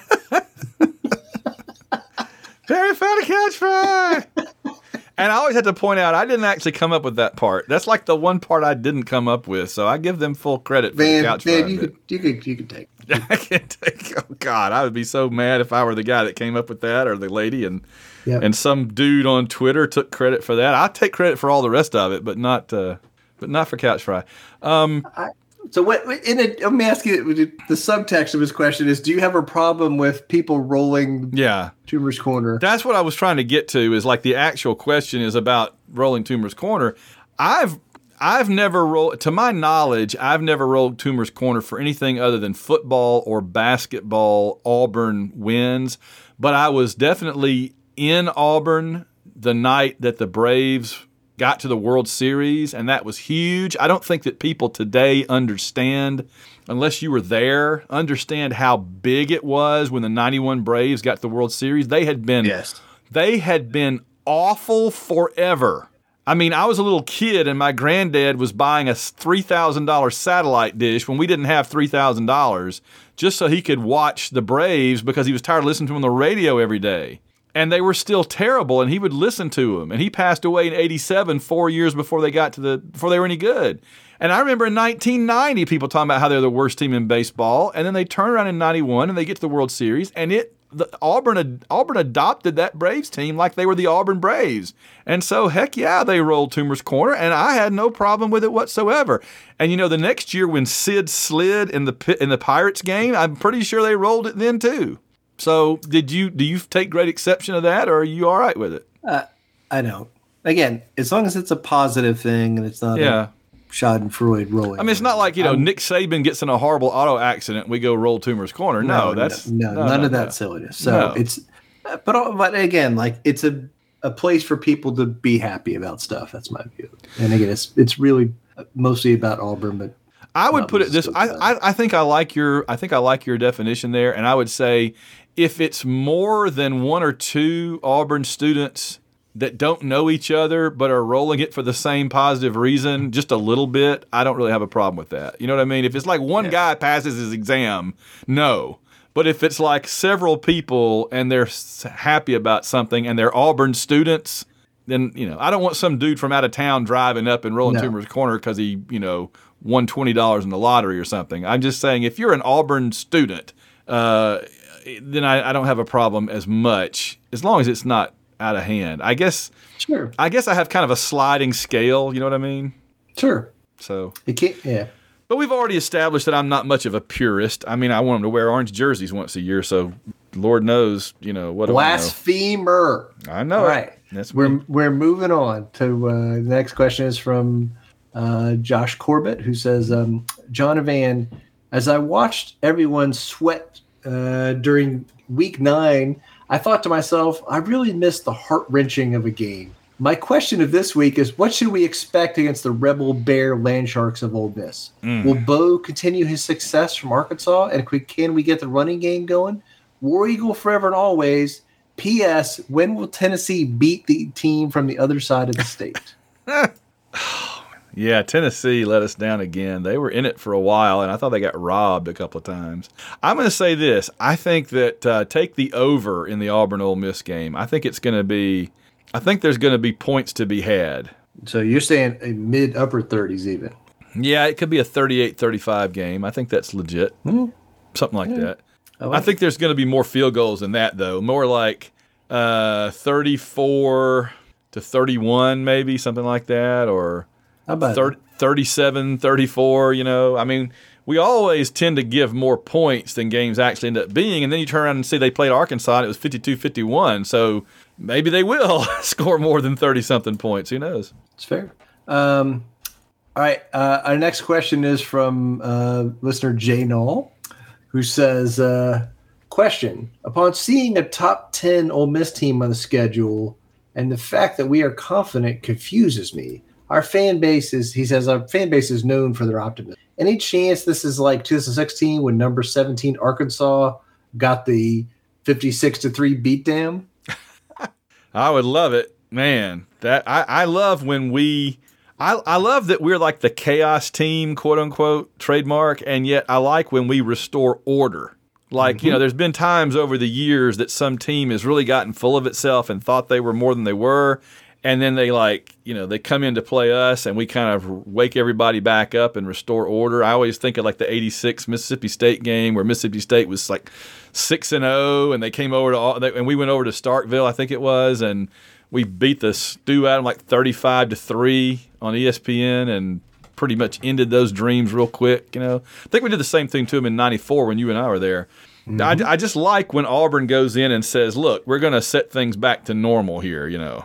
Very funny, Couch Fry. And I always have to point out, I didn't actually come up with that part. That's like the one part I didn't come up with. So I give them full credit for Van, the Couch Van, Fry. you could, you could, you could take it. I can't take. Oh God, I would be so mad if I were the guy that came up with that, or the lady, and yep. and some dude on Twitter took credit for that. I take credit for all the rest of it, but not, uh, but not for Couch Fry. Um, I, so what? In a, let me ask you. The subtext of his question is: do you have a problem with people rolling? Yeah, Toomer's corner. That's what I was trying to get to. Is like the actual question is about rolling Toomer's corner. I've I've never rolled, to my knowledge, I've never rolled Toomer's Corner for anything other than football or basketball Auburn wins. But I was definitely in Auburn the night that the Braves got to the World Series, and that was huge. I don't think that people today understand, unless you were there, understand how big it was when the ninety-one Braves got to the World Series. They had been, Yes. they had been awful forever. I mean, I was a little kid, and my granddad was buying a three thousand dollars satellite dish when we didn't have three thousand dollars just so he could watch the Braves because he was tired of listening to them on the radio every day. And they were still terrible, and he would listen to them. And he passed away in eighty-seven, four years before they got to the before they were any good. And I remember in nineteen ninety, people talking about how they're the worst team in baseball, and then they turn around in ninety-one and they get to the World Series, and it the Auburn Auburn adopted that Braves team like they were the Auburn Braves. And so, heck yeah, they rolled Toomer's Corner, and I had no problem with it whatsoever. And you know, the next year when Sid slid in the in the Pirates game, I'm pretty sure they rolled it then too. So, did you do you take great exception of that, or are you all right with it? Uh, I don't. Again, as long as it's a positive thing and it's not Yeah. a Schadenfreude rolling. I mean, it's not like, you know, I'm- Nick Saban gets in a horrible auto accident and we go roll Toomer's Corner. No, that's no, no, none no, of that no. silliness. So No. it's, but but again, like it's a a place for people to be happy about stuff. That's my view. And again, it's it's really mostly about Auburn, but I would not put it this. I, mostly about- I I think I like your I think I like your definition there, and I would say if it's more than one or two Auburn students that don't know each other but are rolling it for the same positive reason, just a little bit, I don't really have a problem with that. You know what I mean? If it's like one Yeah. guy passes his exam, no. But if it's like several people and they're s- happy about something and they're Auburn students, then, you know, I don't want some dude from out of town driving up and rolling No. Toomer's Corner because he, you know, won twenty dollars in the lottery or something. I'm just saying if you're an Auburn student, uh, then I, I don't have a problem as much as long as it's not out of hand. I guess sure, I guess I have kind of a sliding scale, you know what I mean? sure. So, It can't. Yeah. but we've already established that I'm not much of a purist. I mean, I want them to wear orange jerseys once a year, so Lord knows, you know, what do I know? Blasphemer. I know. All it. right. That's We're me. we're moving on to uh, the next question is from uh, Josh Corbett, who says, um, John and Van, as I watched everyone sweat uh, during week nine, I thought to myself, I really missed the heart wrenching of a game. My question of this week is, what should we expect against the Rebel Bear Land Sharks of Ole Miss? Mm. Will Bo continue his success from Arkansas, and can- can we get the running game going? War Eagle forever and always. P S. When will Tennessee beat the team from the other side of the state? Yeah, Tennessee let us down again. They were in it for a while, and I thought they got robbed a couple of times. I'm going to say this. I think that uh, take the over in the Auburn-Ole Miss game. I think it's going to be – I think there's going to be points to be had. So you're saying a mid upper thirties even? Yeah, it could be a thirty-eight thirty-five game. I think that's legit. Hmm. Something like that. I like I think there's going to be more field goals than that, though. More like uh, thirty-four to thirty-one, maybe, something like that, or How about thirty, thirty-seven thirty-four, you know. I mean, we always tend to give more points than games actually end up being, and then you turn around and see they played Arkansas, and it was fifty-two fifty-one, so maybe they will score more than thirty-something points. Who knows? It's fair. Um, all right. Uh, our next question is from uh, listener Jay Knoll, who says, uh, question, upon seeing a top ten Ole Miss team on the schedule and the fact that we are confident confuses me. Our fan base is, he says, our fan base is known for their optimism. Any chance this is like two thousand sixteen when number seventeen Arkansas got the fifty-six to three beatdown? I would love it, man. That I, I love when we, I, I love that we're like the chaos team, quote unquote, trademark, and yet I like when we restore order. Like, mm-hmm. you know, there's been times over the years that some team has really gotten full of itself and thought they were more than they were, and then they like, you know, they come in to play us, and we kind of wake everybody back up and restore order. I always think of like the eighty-six Mississippi State game where Mississippi State was like six and zero, and they came over to, and we went over to Starkville, I think it was, and we beat the stew out of them like thirty-five to three on E S P N, and pretty much ended those dreams real quick. You know, I think we did the same thing to them in ninety-four when you and I were there. Mm-hmm. I, I just like when Auburn goes in and says, "Look, we're going to set things back to normal here," you know.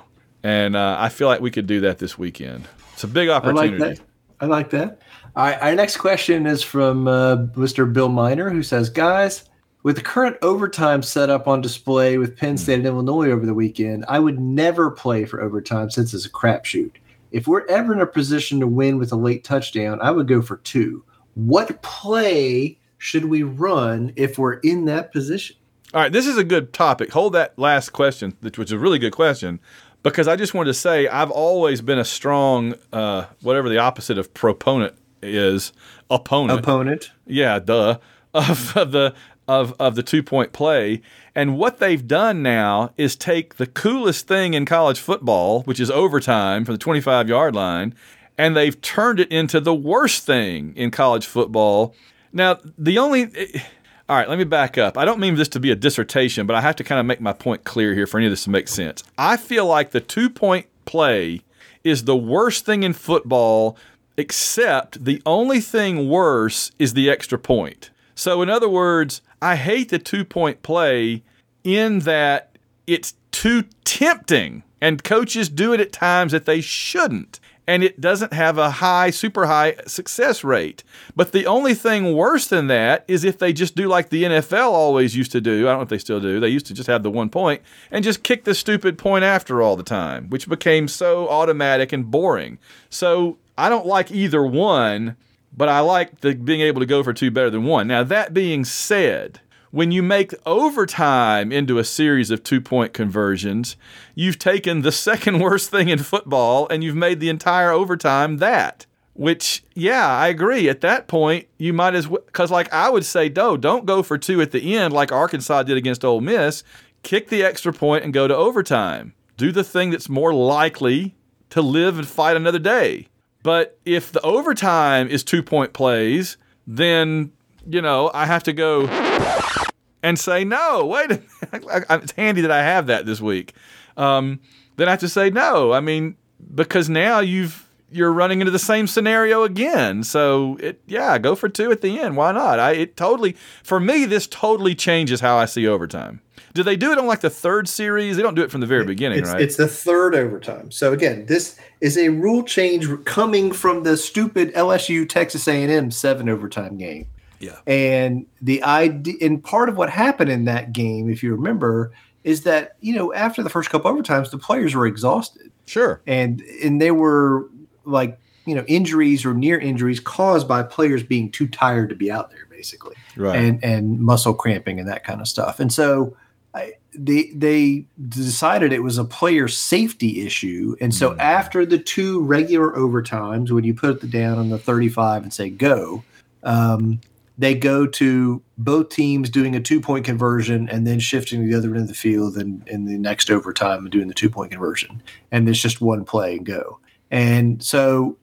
And uh, I feel like we could do that this weekend. It's a big opportunity. I like that. I like that. All right, our next question is from uh, Mister Bill Miner, who says, guys, with the current overtime setup on display with Penn State and Illinois over the weekend, I would never play for overtime since it's a crapshoot. If we're ever in a position to win with a late touchdown, I would go for two. What play should we run if we're in that position? All right, this is a good topic. Hold that last question, which was a really good question, because I just wanted to say I've always been a strong, uh, whatever the opposite of proponent is, opponent. Opponent. Yeah, duh. Of, of the of of the two-point play. And what they've done now is take the coolest thing in college football, which is overtime from the twenty-five-yard line, and they've turned it into the worst thing in college football. Now, the only – all right, let me back up. I don't mean this to be a dissertation, but I have to kind of make my point clear here for any of this to make sense. I feel like the two-point play is the worst thing in football, except the only thing worse is the extra point. So, in other words, I hate the two-point play in that it's too tempting, and coaches do it at times that they shouldn't, and it doesn't have a high, super high success rate. But the only thing worse than that is if they just do like the N F L always used to do. I don't know if they still do. They used to just have the one point and just kick the stupid point after all the time, which became so automatic and boring. So I don't like either one, but I like the being able to go for two better than one. Now, that being said, when you make overtime into a series of two-point conversions, you've taken the second worst thing in football and you've made the entire overtime that. Which, yeah, I agree. At that point, you might as well, because like I would say, no, don't go for two at the end like Arkansas did against Ole Miss. Kick the extra point and go to overtime. Do the thing that's more likely to live and fight another day. But if the overtime is two-point plays, then, you know, I have to go and say, no, wait a minute. It's handy that I have that this week. Um, then I have to say no. I mean, because now you've, you're running into the same scenario again. So, it, yeah, go for two at the end. Why not? I it totally, for me, this totally changes how I see overtime. Do they do it on like the third series? They don't do it from the very beginning, it's, right? It's the third overtime. So again, this is a rule change coming from the stupid L S U Texas A and M seven overtime game. Yeah. And the idea, and part of what happened in that game, if you remember, is that, you know, after the first couple overtimes, the players were exhausted. Sure. And and they were like, you know, injuries or near injuries caused by players being too tired to be out there, basically. Right. And and muscle cramping and that kind of stuff. And so I, they they decided it was a player safety issue. And so mm. after the two regular overtimes, when you put it down on the thirty-five and say go, um, they go to both teams doing a two-point conversion and then shifting to the other end of the field and in the next overtime and doing the two-point conversion. And it's just one play and go. And so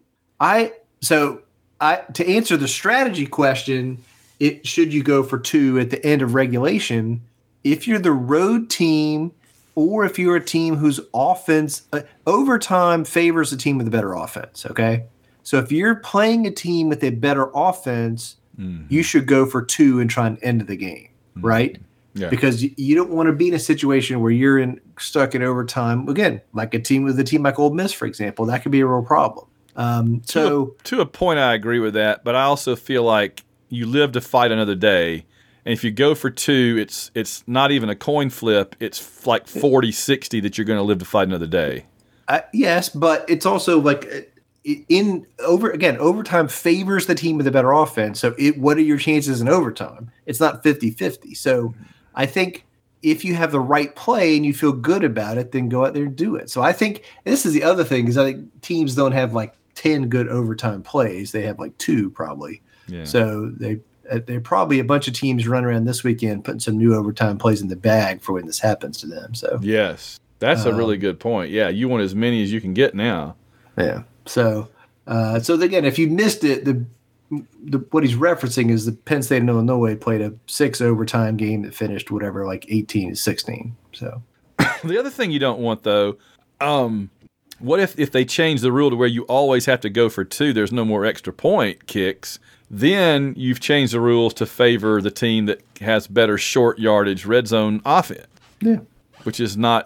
I so I to answer the strategy question, it should you go for two at the end of regulation? If you're the road team or if you're a team whose offense uh, overtime favors the team with a better offense, okay? So if you're playing a team with a better offense, mm-hmm. you should go for two and try and end the game, mm-hmm. right? Yeah. Because you don't want to be in a situation where you're in stuck in overtime. Again, like a team with a team like Ole Miss, for example, that could be a real problem. Um, so to a, to a point, I agree with that, but I also feel like you live to fight another day. And if you go for two, it's it's not even a coin flip. It's like forty sixty that you're going to live to fight another day. Uh, yes, but it's also like in over again, overtime favors the team with a better offense. So it, what are your chances in overtime? It's not fifty-fifty. So I think if you have the right play and you feel good about it, then go out there and do it. So I think this is the other thing is I think teams don't have like ten good overtime plays. They have like two probably. Yeah. So they There are probably a bunch of teams running around this weekend putting some new overtime plays in the bag for when this happens to them. So yes, that's um, a really good point. Yeah, you want as many as you can get now. Yeah. So, uh, so again, if you missed it, the, the what he's referencing is the Penn State and Illinois played a six overtime game that finished whatever like eighteen to sixteen. So the other thing you don't want though, um, what if if they change the rule to where you always have to go for two? There's no more extra point kicks. Then you've changed the rules to favor the team that has better short yardage red zone offense. Yeah. Which is not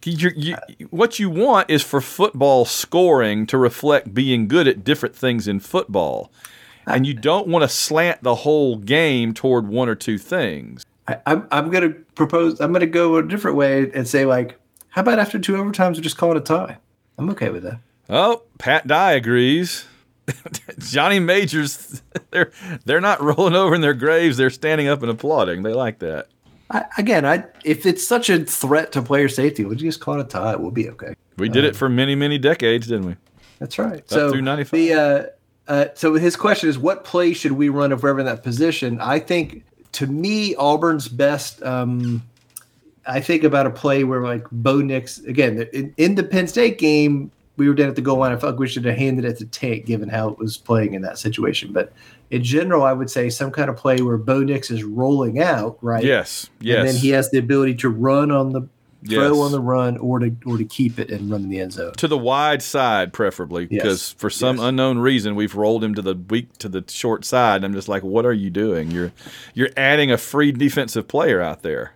You, you, what you want is for football scoring to reflect being good at different things in football. And you don't want to slant the whole game toward one or two things. I, I'm, I'm going to propose, I'm going to go a different way and say, like, how about after two overtimes we just call it a tie? I'm okay with that. Oh, Pat Dye agrees. Johnny Majors, they're they're not rolling over in their graves. They're standing up and applauding. They like that. I, again, I if it's such a threat to player safety, we'll just call it a tie. We'll be okay. We did um, it for many, many decades, didn't we? That's right. Up so through ninety-five. The, uh, uh, so his question is, what play should we run if we're ever in that position? I think, to me, Auburn's best um, – I think about a play where, like, Bo Nix – again, in, in the Penn State game, we were down at the goal line. I felt like we should have handed it to Tank given how it was playing in that situation. But in general, I would say some kind of play where Bo Nix is rolling out, right? Yes, yes. And then he has the ability to run on the throw Yes. on the run or to or to keep it and run in the end zone. To the wide side, preferably, Yes. because for some Yes. unknown reason we've rolled him to the weak to the short side. And I'm just like, what are you doing? You're you're adding a free defensive player out there.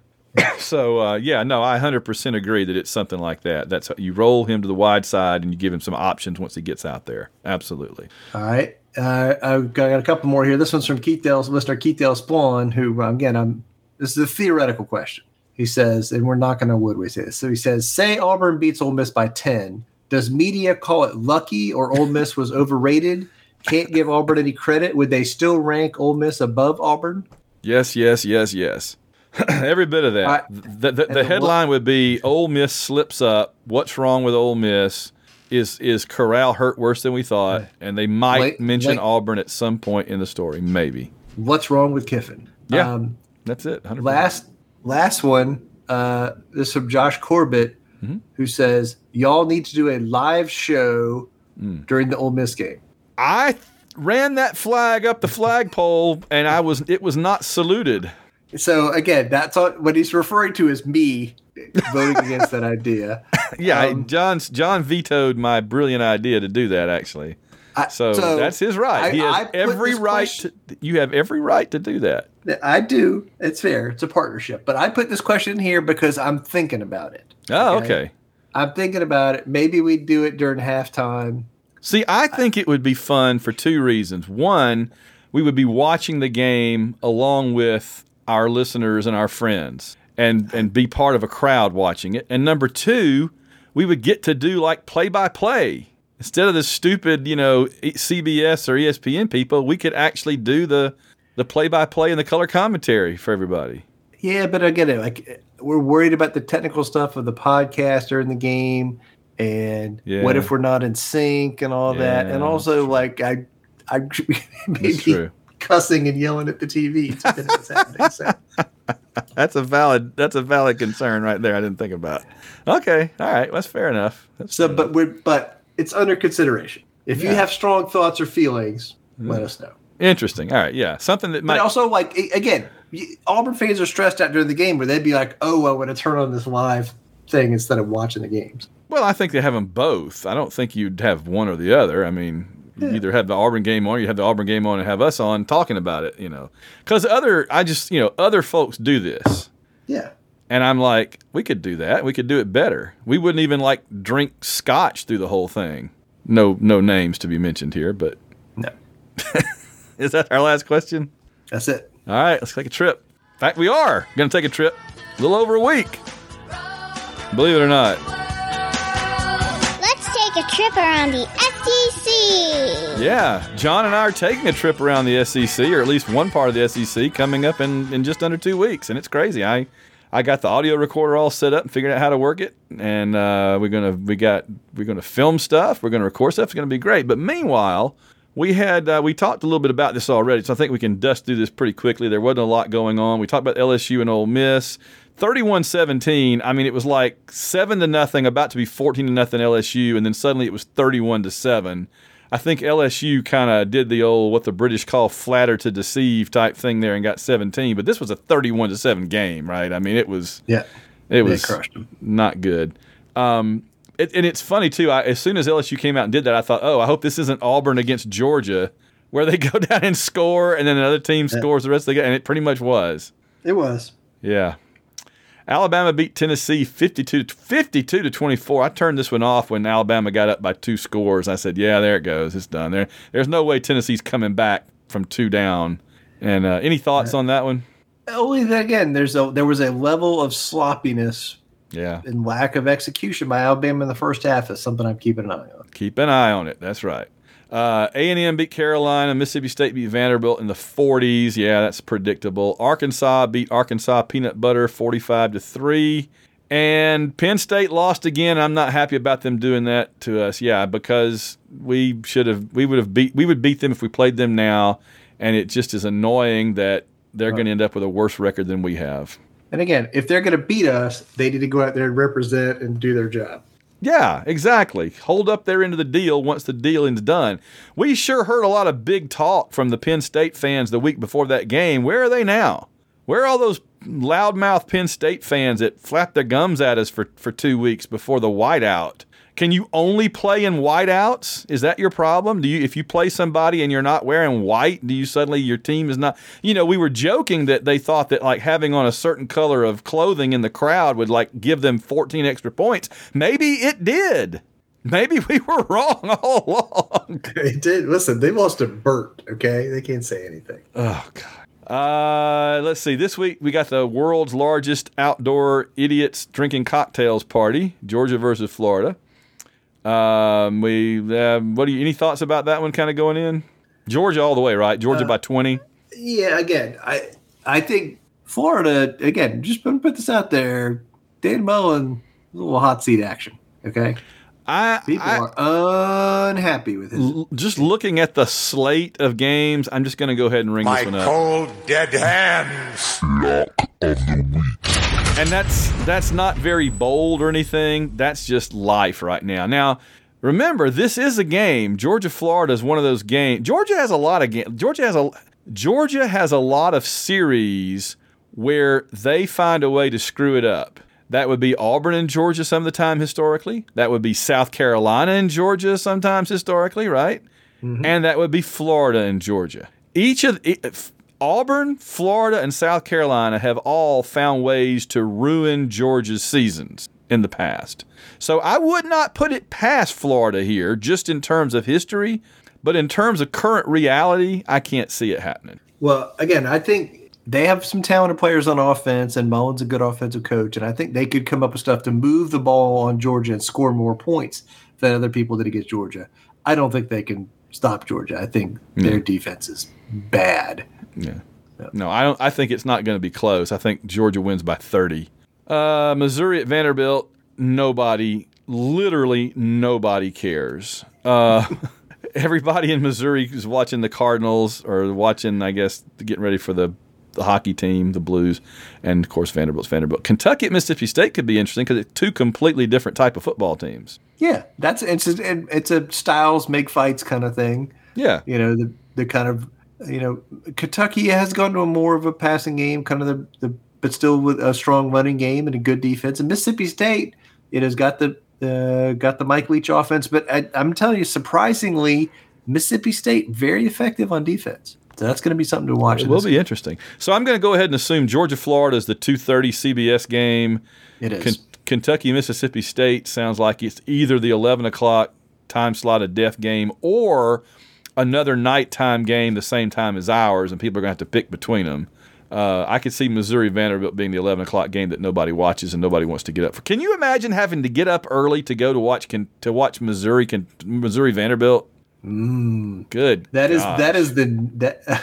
So uh, yeah, no, I one hundred percent agree that it's something like that. That's you roll him to the wide side and you give him some options once he gets out there. Absolutely. All right. Uh, I've got a couple more here. This one's from Keith Dale, listener Keith Dale Spawn, who, again, I'm. This is a theoretical question. He says, and we're knocking on wood when we say this. So he says, say Auburn beats Ole Miss by ten. Does media call it lucky or Ole Miss was overrated? Can't give Auburn any credit. Would they still rank Ole Miss above Auburn? Yes, yes, yes, yes. Every bit of that. Right. The, the, the the headline would be Ole Miss slips up. What's wrong with Ole Miss? Is is Corral hurt worse than we thought? And they might Wait, mention wait. Auburn at some point in the story. Maybe. What's wrong with Kiffin? Yeah, Um, that's it. one hundred percent. last last one. Uh, this is from Josh Corbett, Mm-hmm. who says, y'all need to do a live show Mm. during the Ole Miss game. I ran that flag up the flagpole, and I was it was not saluted. So again, that's all, what he's referring to is me voting against that idea. Yeah, Um, John's John vetoed my brilliant idea to do that. Actually, I- so, that's his right. I- he has I put every this right. question- To, you have every right to do that. I do. It's fair. It's a partnership. But I put this question here because I'm thinking about it. Oh, okay. I'm thinking about it. Maybe we do it during halftime. See, I think it would be fun for two reasons. One, we would be watching the game along with our listeners and our friends and, and be part of a crowd watching it. And number two, we would get to do like play-by-play. Instead of the stupid, you know, C B S or E S P N people, we could actually do the, the play-by-play and the color commentary for everybody. Yeah, but again, like we're worried about the technical stuff of the podcast during the game, and Yeah. what if we're not in sync and all that, Yeah, and also like I, I maybe true. cussing and yelling at the T V. It's been what's happening, so. That's a valid that's a valid concern right there. I didn't think about. Okay, all right, that's fair enough. That's So, fair but we're but it's under consideration. If you Yeah. have strong thoughts or feelings, let us know. Interesting. All right, yeah, something that But might. also, like a- again, y- Auburn fans are stressed out during the game, where they'd be like, "Oh, I want to turn on this live thing instead of watching the games." Well, I think they have them both. I don't think you'd have one or the other. I mean, you either have the Auburn game on, or you have the Auburn game on and have us on talking about it. You know, because other, I just you know, other folks do this. Yeah. And I'm like, we could do that. We could do it better. We wouldn't even like drink scotch through the whole thing. No, no names to be mentioned here, but No. is that our last question? That's it. All right, let's take a trip. In fact, we are going to take a trip. A little over a week. Believe it or not. Let's take a trip around the S E C. Yeah, John and I are taking a trip around the S E C, or at least one part of the S E C, coming up in, in just under two weeks, and it's crazy. I I got the audio recorder all set up and figured out how to work it, and uh, we're gonna we got we're gonna film stuff, we're gonna record stuff. It's gonna be great. But meanwhile, we had uh, we talked a little bit about this already, so I think we can dust through this pretty quickly. There wasn't a lot going on. We talked about L S U and Ole Miss. thirty-one seventeen. I mean, it was like seven to nothing, about to be fourteen to nothing L S U, and then suddenly it was thirty-one to seven. I think L S U kind of did the old what the British call flatter to deceive type thing there and got seventeen, but this was a thirty-one to seven game, right? I mean, it was Yeah. it They was crushed them. not good. Um, it, and it's funny too. I, as soon as L S U came out and did that, I thought, oh, I hope this isn't Auburn against Georgia, where they go down and score, and then another team Yeah. scores the rest of the game, and it pretty much was. It was. Yeah. Alabama beat Tennessee fifty-two to twenty-four. I turned this one off when Alabama got up by two scores. I said, yeah, there it goes. It's done. There, There's no way Tennessee's coming back from two down. And uh, any thoughts on that one? Only that, again, there's a, there was a level of sloppiness yeah. and lack of execution by Alabama in the first half. That's something I'm keeping an eye on. Keep an eye on it. That's right. Uh, A and M beat Carolina. Mississippi State beat Vanderbilt in the forties. Yeah, that's predictable. Arkansas beat Arkansas Peanut Butter forty-five to three. And Penn State lost again. I'm not happy about them doing that to us. Yeah, because we should have we would have beat we would beat them if we played them now, and it just is annoying that they're right. going to end up with a worse record than we have. And again, if they're going to beat us, they need to go out there and represent and do their job. Yeah, exactly. Hold up their end of the deal once the deal is done. We sure heard a lot of big talk from the Penn State fans the week before that game. Where are they now? Where are all those loudmouth Penn State fans that flapped their gums at us for, for two weeks before the whiteout? Can you only play in whiteouts? Is that your problem? Do you, if you play somebody and you're not wearing white, do you suddenly your team is not? You know, we were joking that they thought that like having on a certain color of clothing in the crowd would like give them fourteen extra points. Maybe it did. Maybe we were wrong all along. It did. Listen, they lost to Burt. Okay, they can't say anything. Oh God. Uh, let's see. This week we got the world's largest outdoor idiots drinking cocktails party, Georgia versus Florida. Um, we uh, what do you any thoughts about that one? Kind of going in Georgia all the way, right? Georgia uh, by twenty. Yeah, again, I I think Florida again. Just put put this out there. Dan Mullen, a little hot seat action. Okay, I people I, are unhappy with it. L- just looking at the slate of games, I'm just going to go ahead and ring My this one up. cold dead hands. Lock of the week. And that's that's not very bold or anything. That's just life right now. Now, remember, this is a game. Georgia Florida is one of those games. Georgia has a lot of games. Georgia has a Georgia has a lot of series where they find a way to screw it up. That would be Auburn and Georgia some of the time historically. That would be South Carolina and Georgia sometimes historically, right? Mm-hmm. And that would be Florida and Georgia. Each of the, Auburn, Florida, and South Carolina have all found ways to ruin Georgia's seasons in the past. So I would not put it past Florida here, just in terms of history, but in terms of current reality, I can't see it happening. Well, again, I think they have some talented players on offense, and Mullen's a good offensive coach, and I think they could come up with stuff to move the ball on Georgia and score more points than other people did against Georgia. I don't think they can stop Georgia. I think their yeah. defense is bad. Yeah. No, I don't. I think it's not going to be close. I think Georgia wins by thirty. Uh, Missouri at Vanderbilt. Nobody, literally nobody cares. Uh, everybody in Missouri is watching the Cardinals or watching, I guess, getting ready for the, the hockey team, the Blues, and of course Vanderbilt's Vanderbilt. Kentucky at Mississippi State could be interesting because it's two completely different type of football teams. Yeah, that's it's a, it's a styles make fights kind of thing. Yeah, you know the the kind of. You know, Kentucky has gone to a more of a passing game, kind of the, the but still with a strong running game and a good defense. And Mississippi State, it has got the uh, got the Mike Leach offense, but I, I'm telling you, surprisingly, Mississippi State very effective on defense. So that's going to be something to watch. It will be game. Interesting. So I'm going to go ahead and assume Georgia Florida is the two thirty C B S game. It is. Ken- Kentucky Mississippi State sounds like it's either the eleven o'clock time slot of death game or another nighttime game the same time as ours, and people are going to have to pick between them. Uh, I could see Missouri Vanderbilt being the eleven o'clock game that nobody watches and nobody wants to get up for. Can you imagine having to get up early to go to watch can, to watch Missouri can, Missouri Vanderbilt? Mm. Good. That is gosh. that is the that.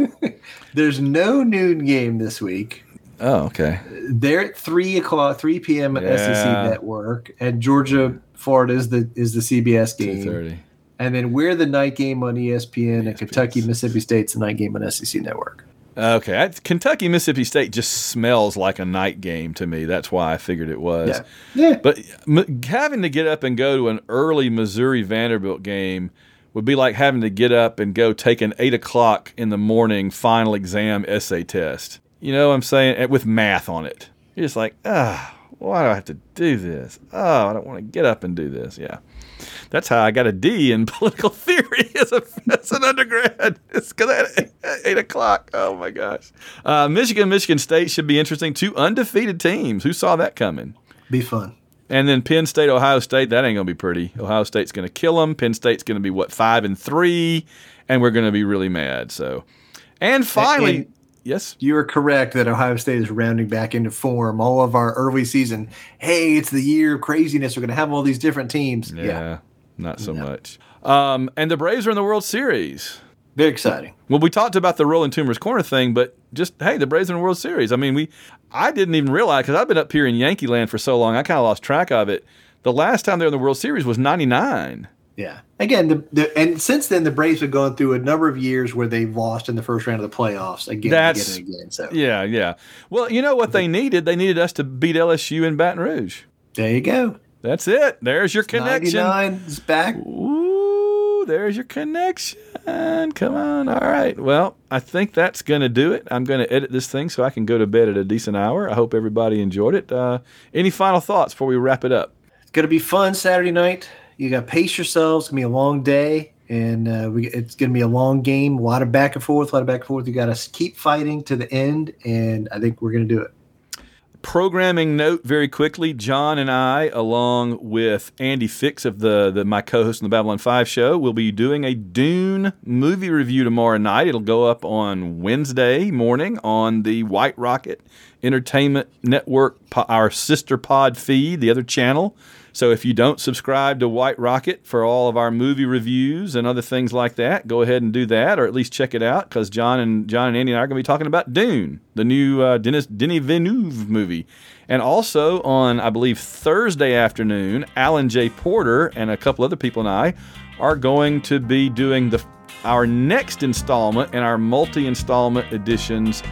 There's no noon game this week. Oh, okay. They're at three o'clock, three p.m. at Yeah. S E C Network, and Georgia Florida is the is the C B S game. two thirty. And then we're the night game on E S P N, and Kentucky, Mississippi State's the night game on S E C Network. Okay. I, Kentucky, Mississippi State just smells like a night game to me. That's why I figured it was. Yeah. yeah. But m- having to get up and go to an early Missouri Vanderbilt game would be like having to get up and go take an eight o'clock in the morning final exam essay test. You know what I'm saying? With math on it. You're just like, ah, why do I have to do this? Oh, I don't want to get up and do this. Yeah. That's how I got a D in political theory as, a, as an undergrad. It's because at eight o'clock. Oh, my gosh. Uh, Michigan, Michigan State should be interesting. Two undefeated teams. Who saw that coming? Be fun. And then Penn State, Ohio State, that ain't going to be pretty. Ohio State's going to kill them. Penn State's going to be, what, five and three, and we're going to be really mad. So, And finally, and yes? You are correct that Ohio State is rounding back into form. All of our early season, hey, it's the year of craziness. We're going to have all these different teams. Yeah, yeah. not so no. much. Um, and the Braves are in the World Series. Very exciting. Well, we talked about the Rolling Tumors Corner thing, but just, hey, the Braves are in the World Series. I mean, we, I didn't even realize, because I've been up here in Yankee Land for so long, I kind of lost track of it. The last time they were in the World Series was ninety-nine. Yeah. Again, the, the and since then, the Braves have gone through a number of years where they've lost in the first round of the playoffs again That's, and again and again. So. Yeah, yeah. Well, you know what they needed? They needed us to beat L S U in Baton Rouge. There you go. That's it. There's your connection. ninety-nine is back. Ooh, there's your connection. Come on. All right. Well, I think that's going to do it. I'm going to edit this thing so I can go to bed at a decent hour. I hope everybody enjoyed it. Uh, any final thoughts before we wrap it up? It's going to be fun Saturday night. You got to pace yourselves. It's going to be a long day, and uh, we, it's going to be a long game. A lot of back and forth, a lot of back and forth. You got to keep fighting to the end, and I think we're going to do it. Programming note very quickly, John and I, along with Andy Fix of the, the my co-host on the Babylon five show, will be doing a Dune movie review tomorrow night. It'll go up on Wednesday morning on the White Rocket Entertainment Network, our sister pod feed, the other channel. So if you don't subscribe to White Rocket for all of our movie reviews and other things like that, go ahead and do that, or at least check it out, because John and John and Andy and I are going to be talking about Dune, the new uh, Denis, Denis Villeneuve movie. And also on, I believe, Thursday afternoon, Alan J. Porter and a couple other people and I are going to be doing the our next installment in our multi-installment editions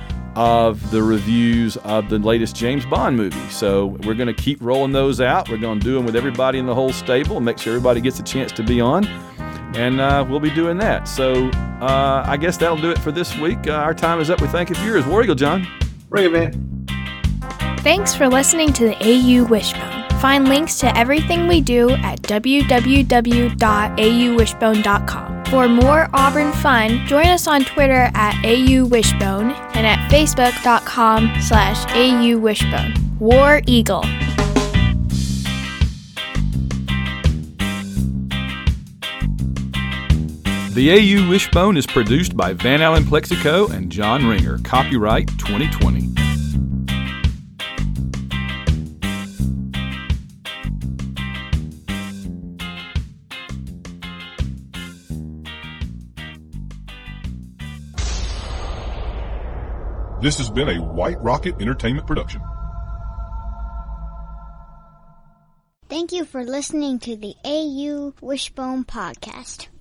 of the reviews of the latest James Bond movie. So we're going to keep rolling those out. We're going to do them with everybody in the whole stable and make sure everybody gets a chance to be on. And uh, we'll be doing that. So uh, I guess that'll do it for this week. Uh, our time is up. We thank you for yours. War Eagle, John. Bring it, man. Thanks for listening to the A U Wishbone. Find links to everything we do at w w w dot a u wishbone dot com. For more Auburn fun, join us on Twitter at A U Wishbone and at facebook dot com slash A U Wishbone. War Eagle. The A U Wishbone is produced by Van Allen Plexico and John Ringer. Copyright twenty twenty. This has been a White Rocket Entertainment production. Thank you for listening to the A U Wishbone Podcast.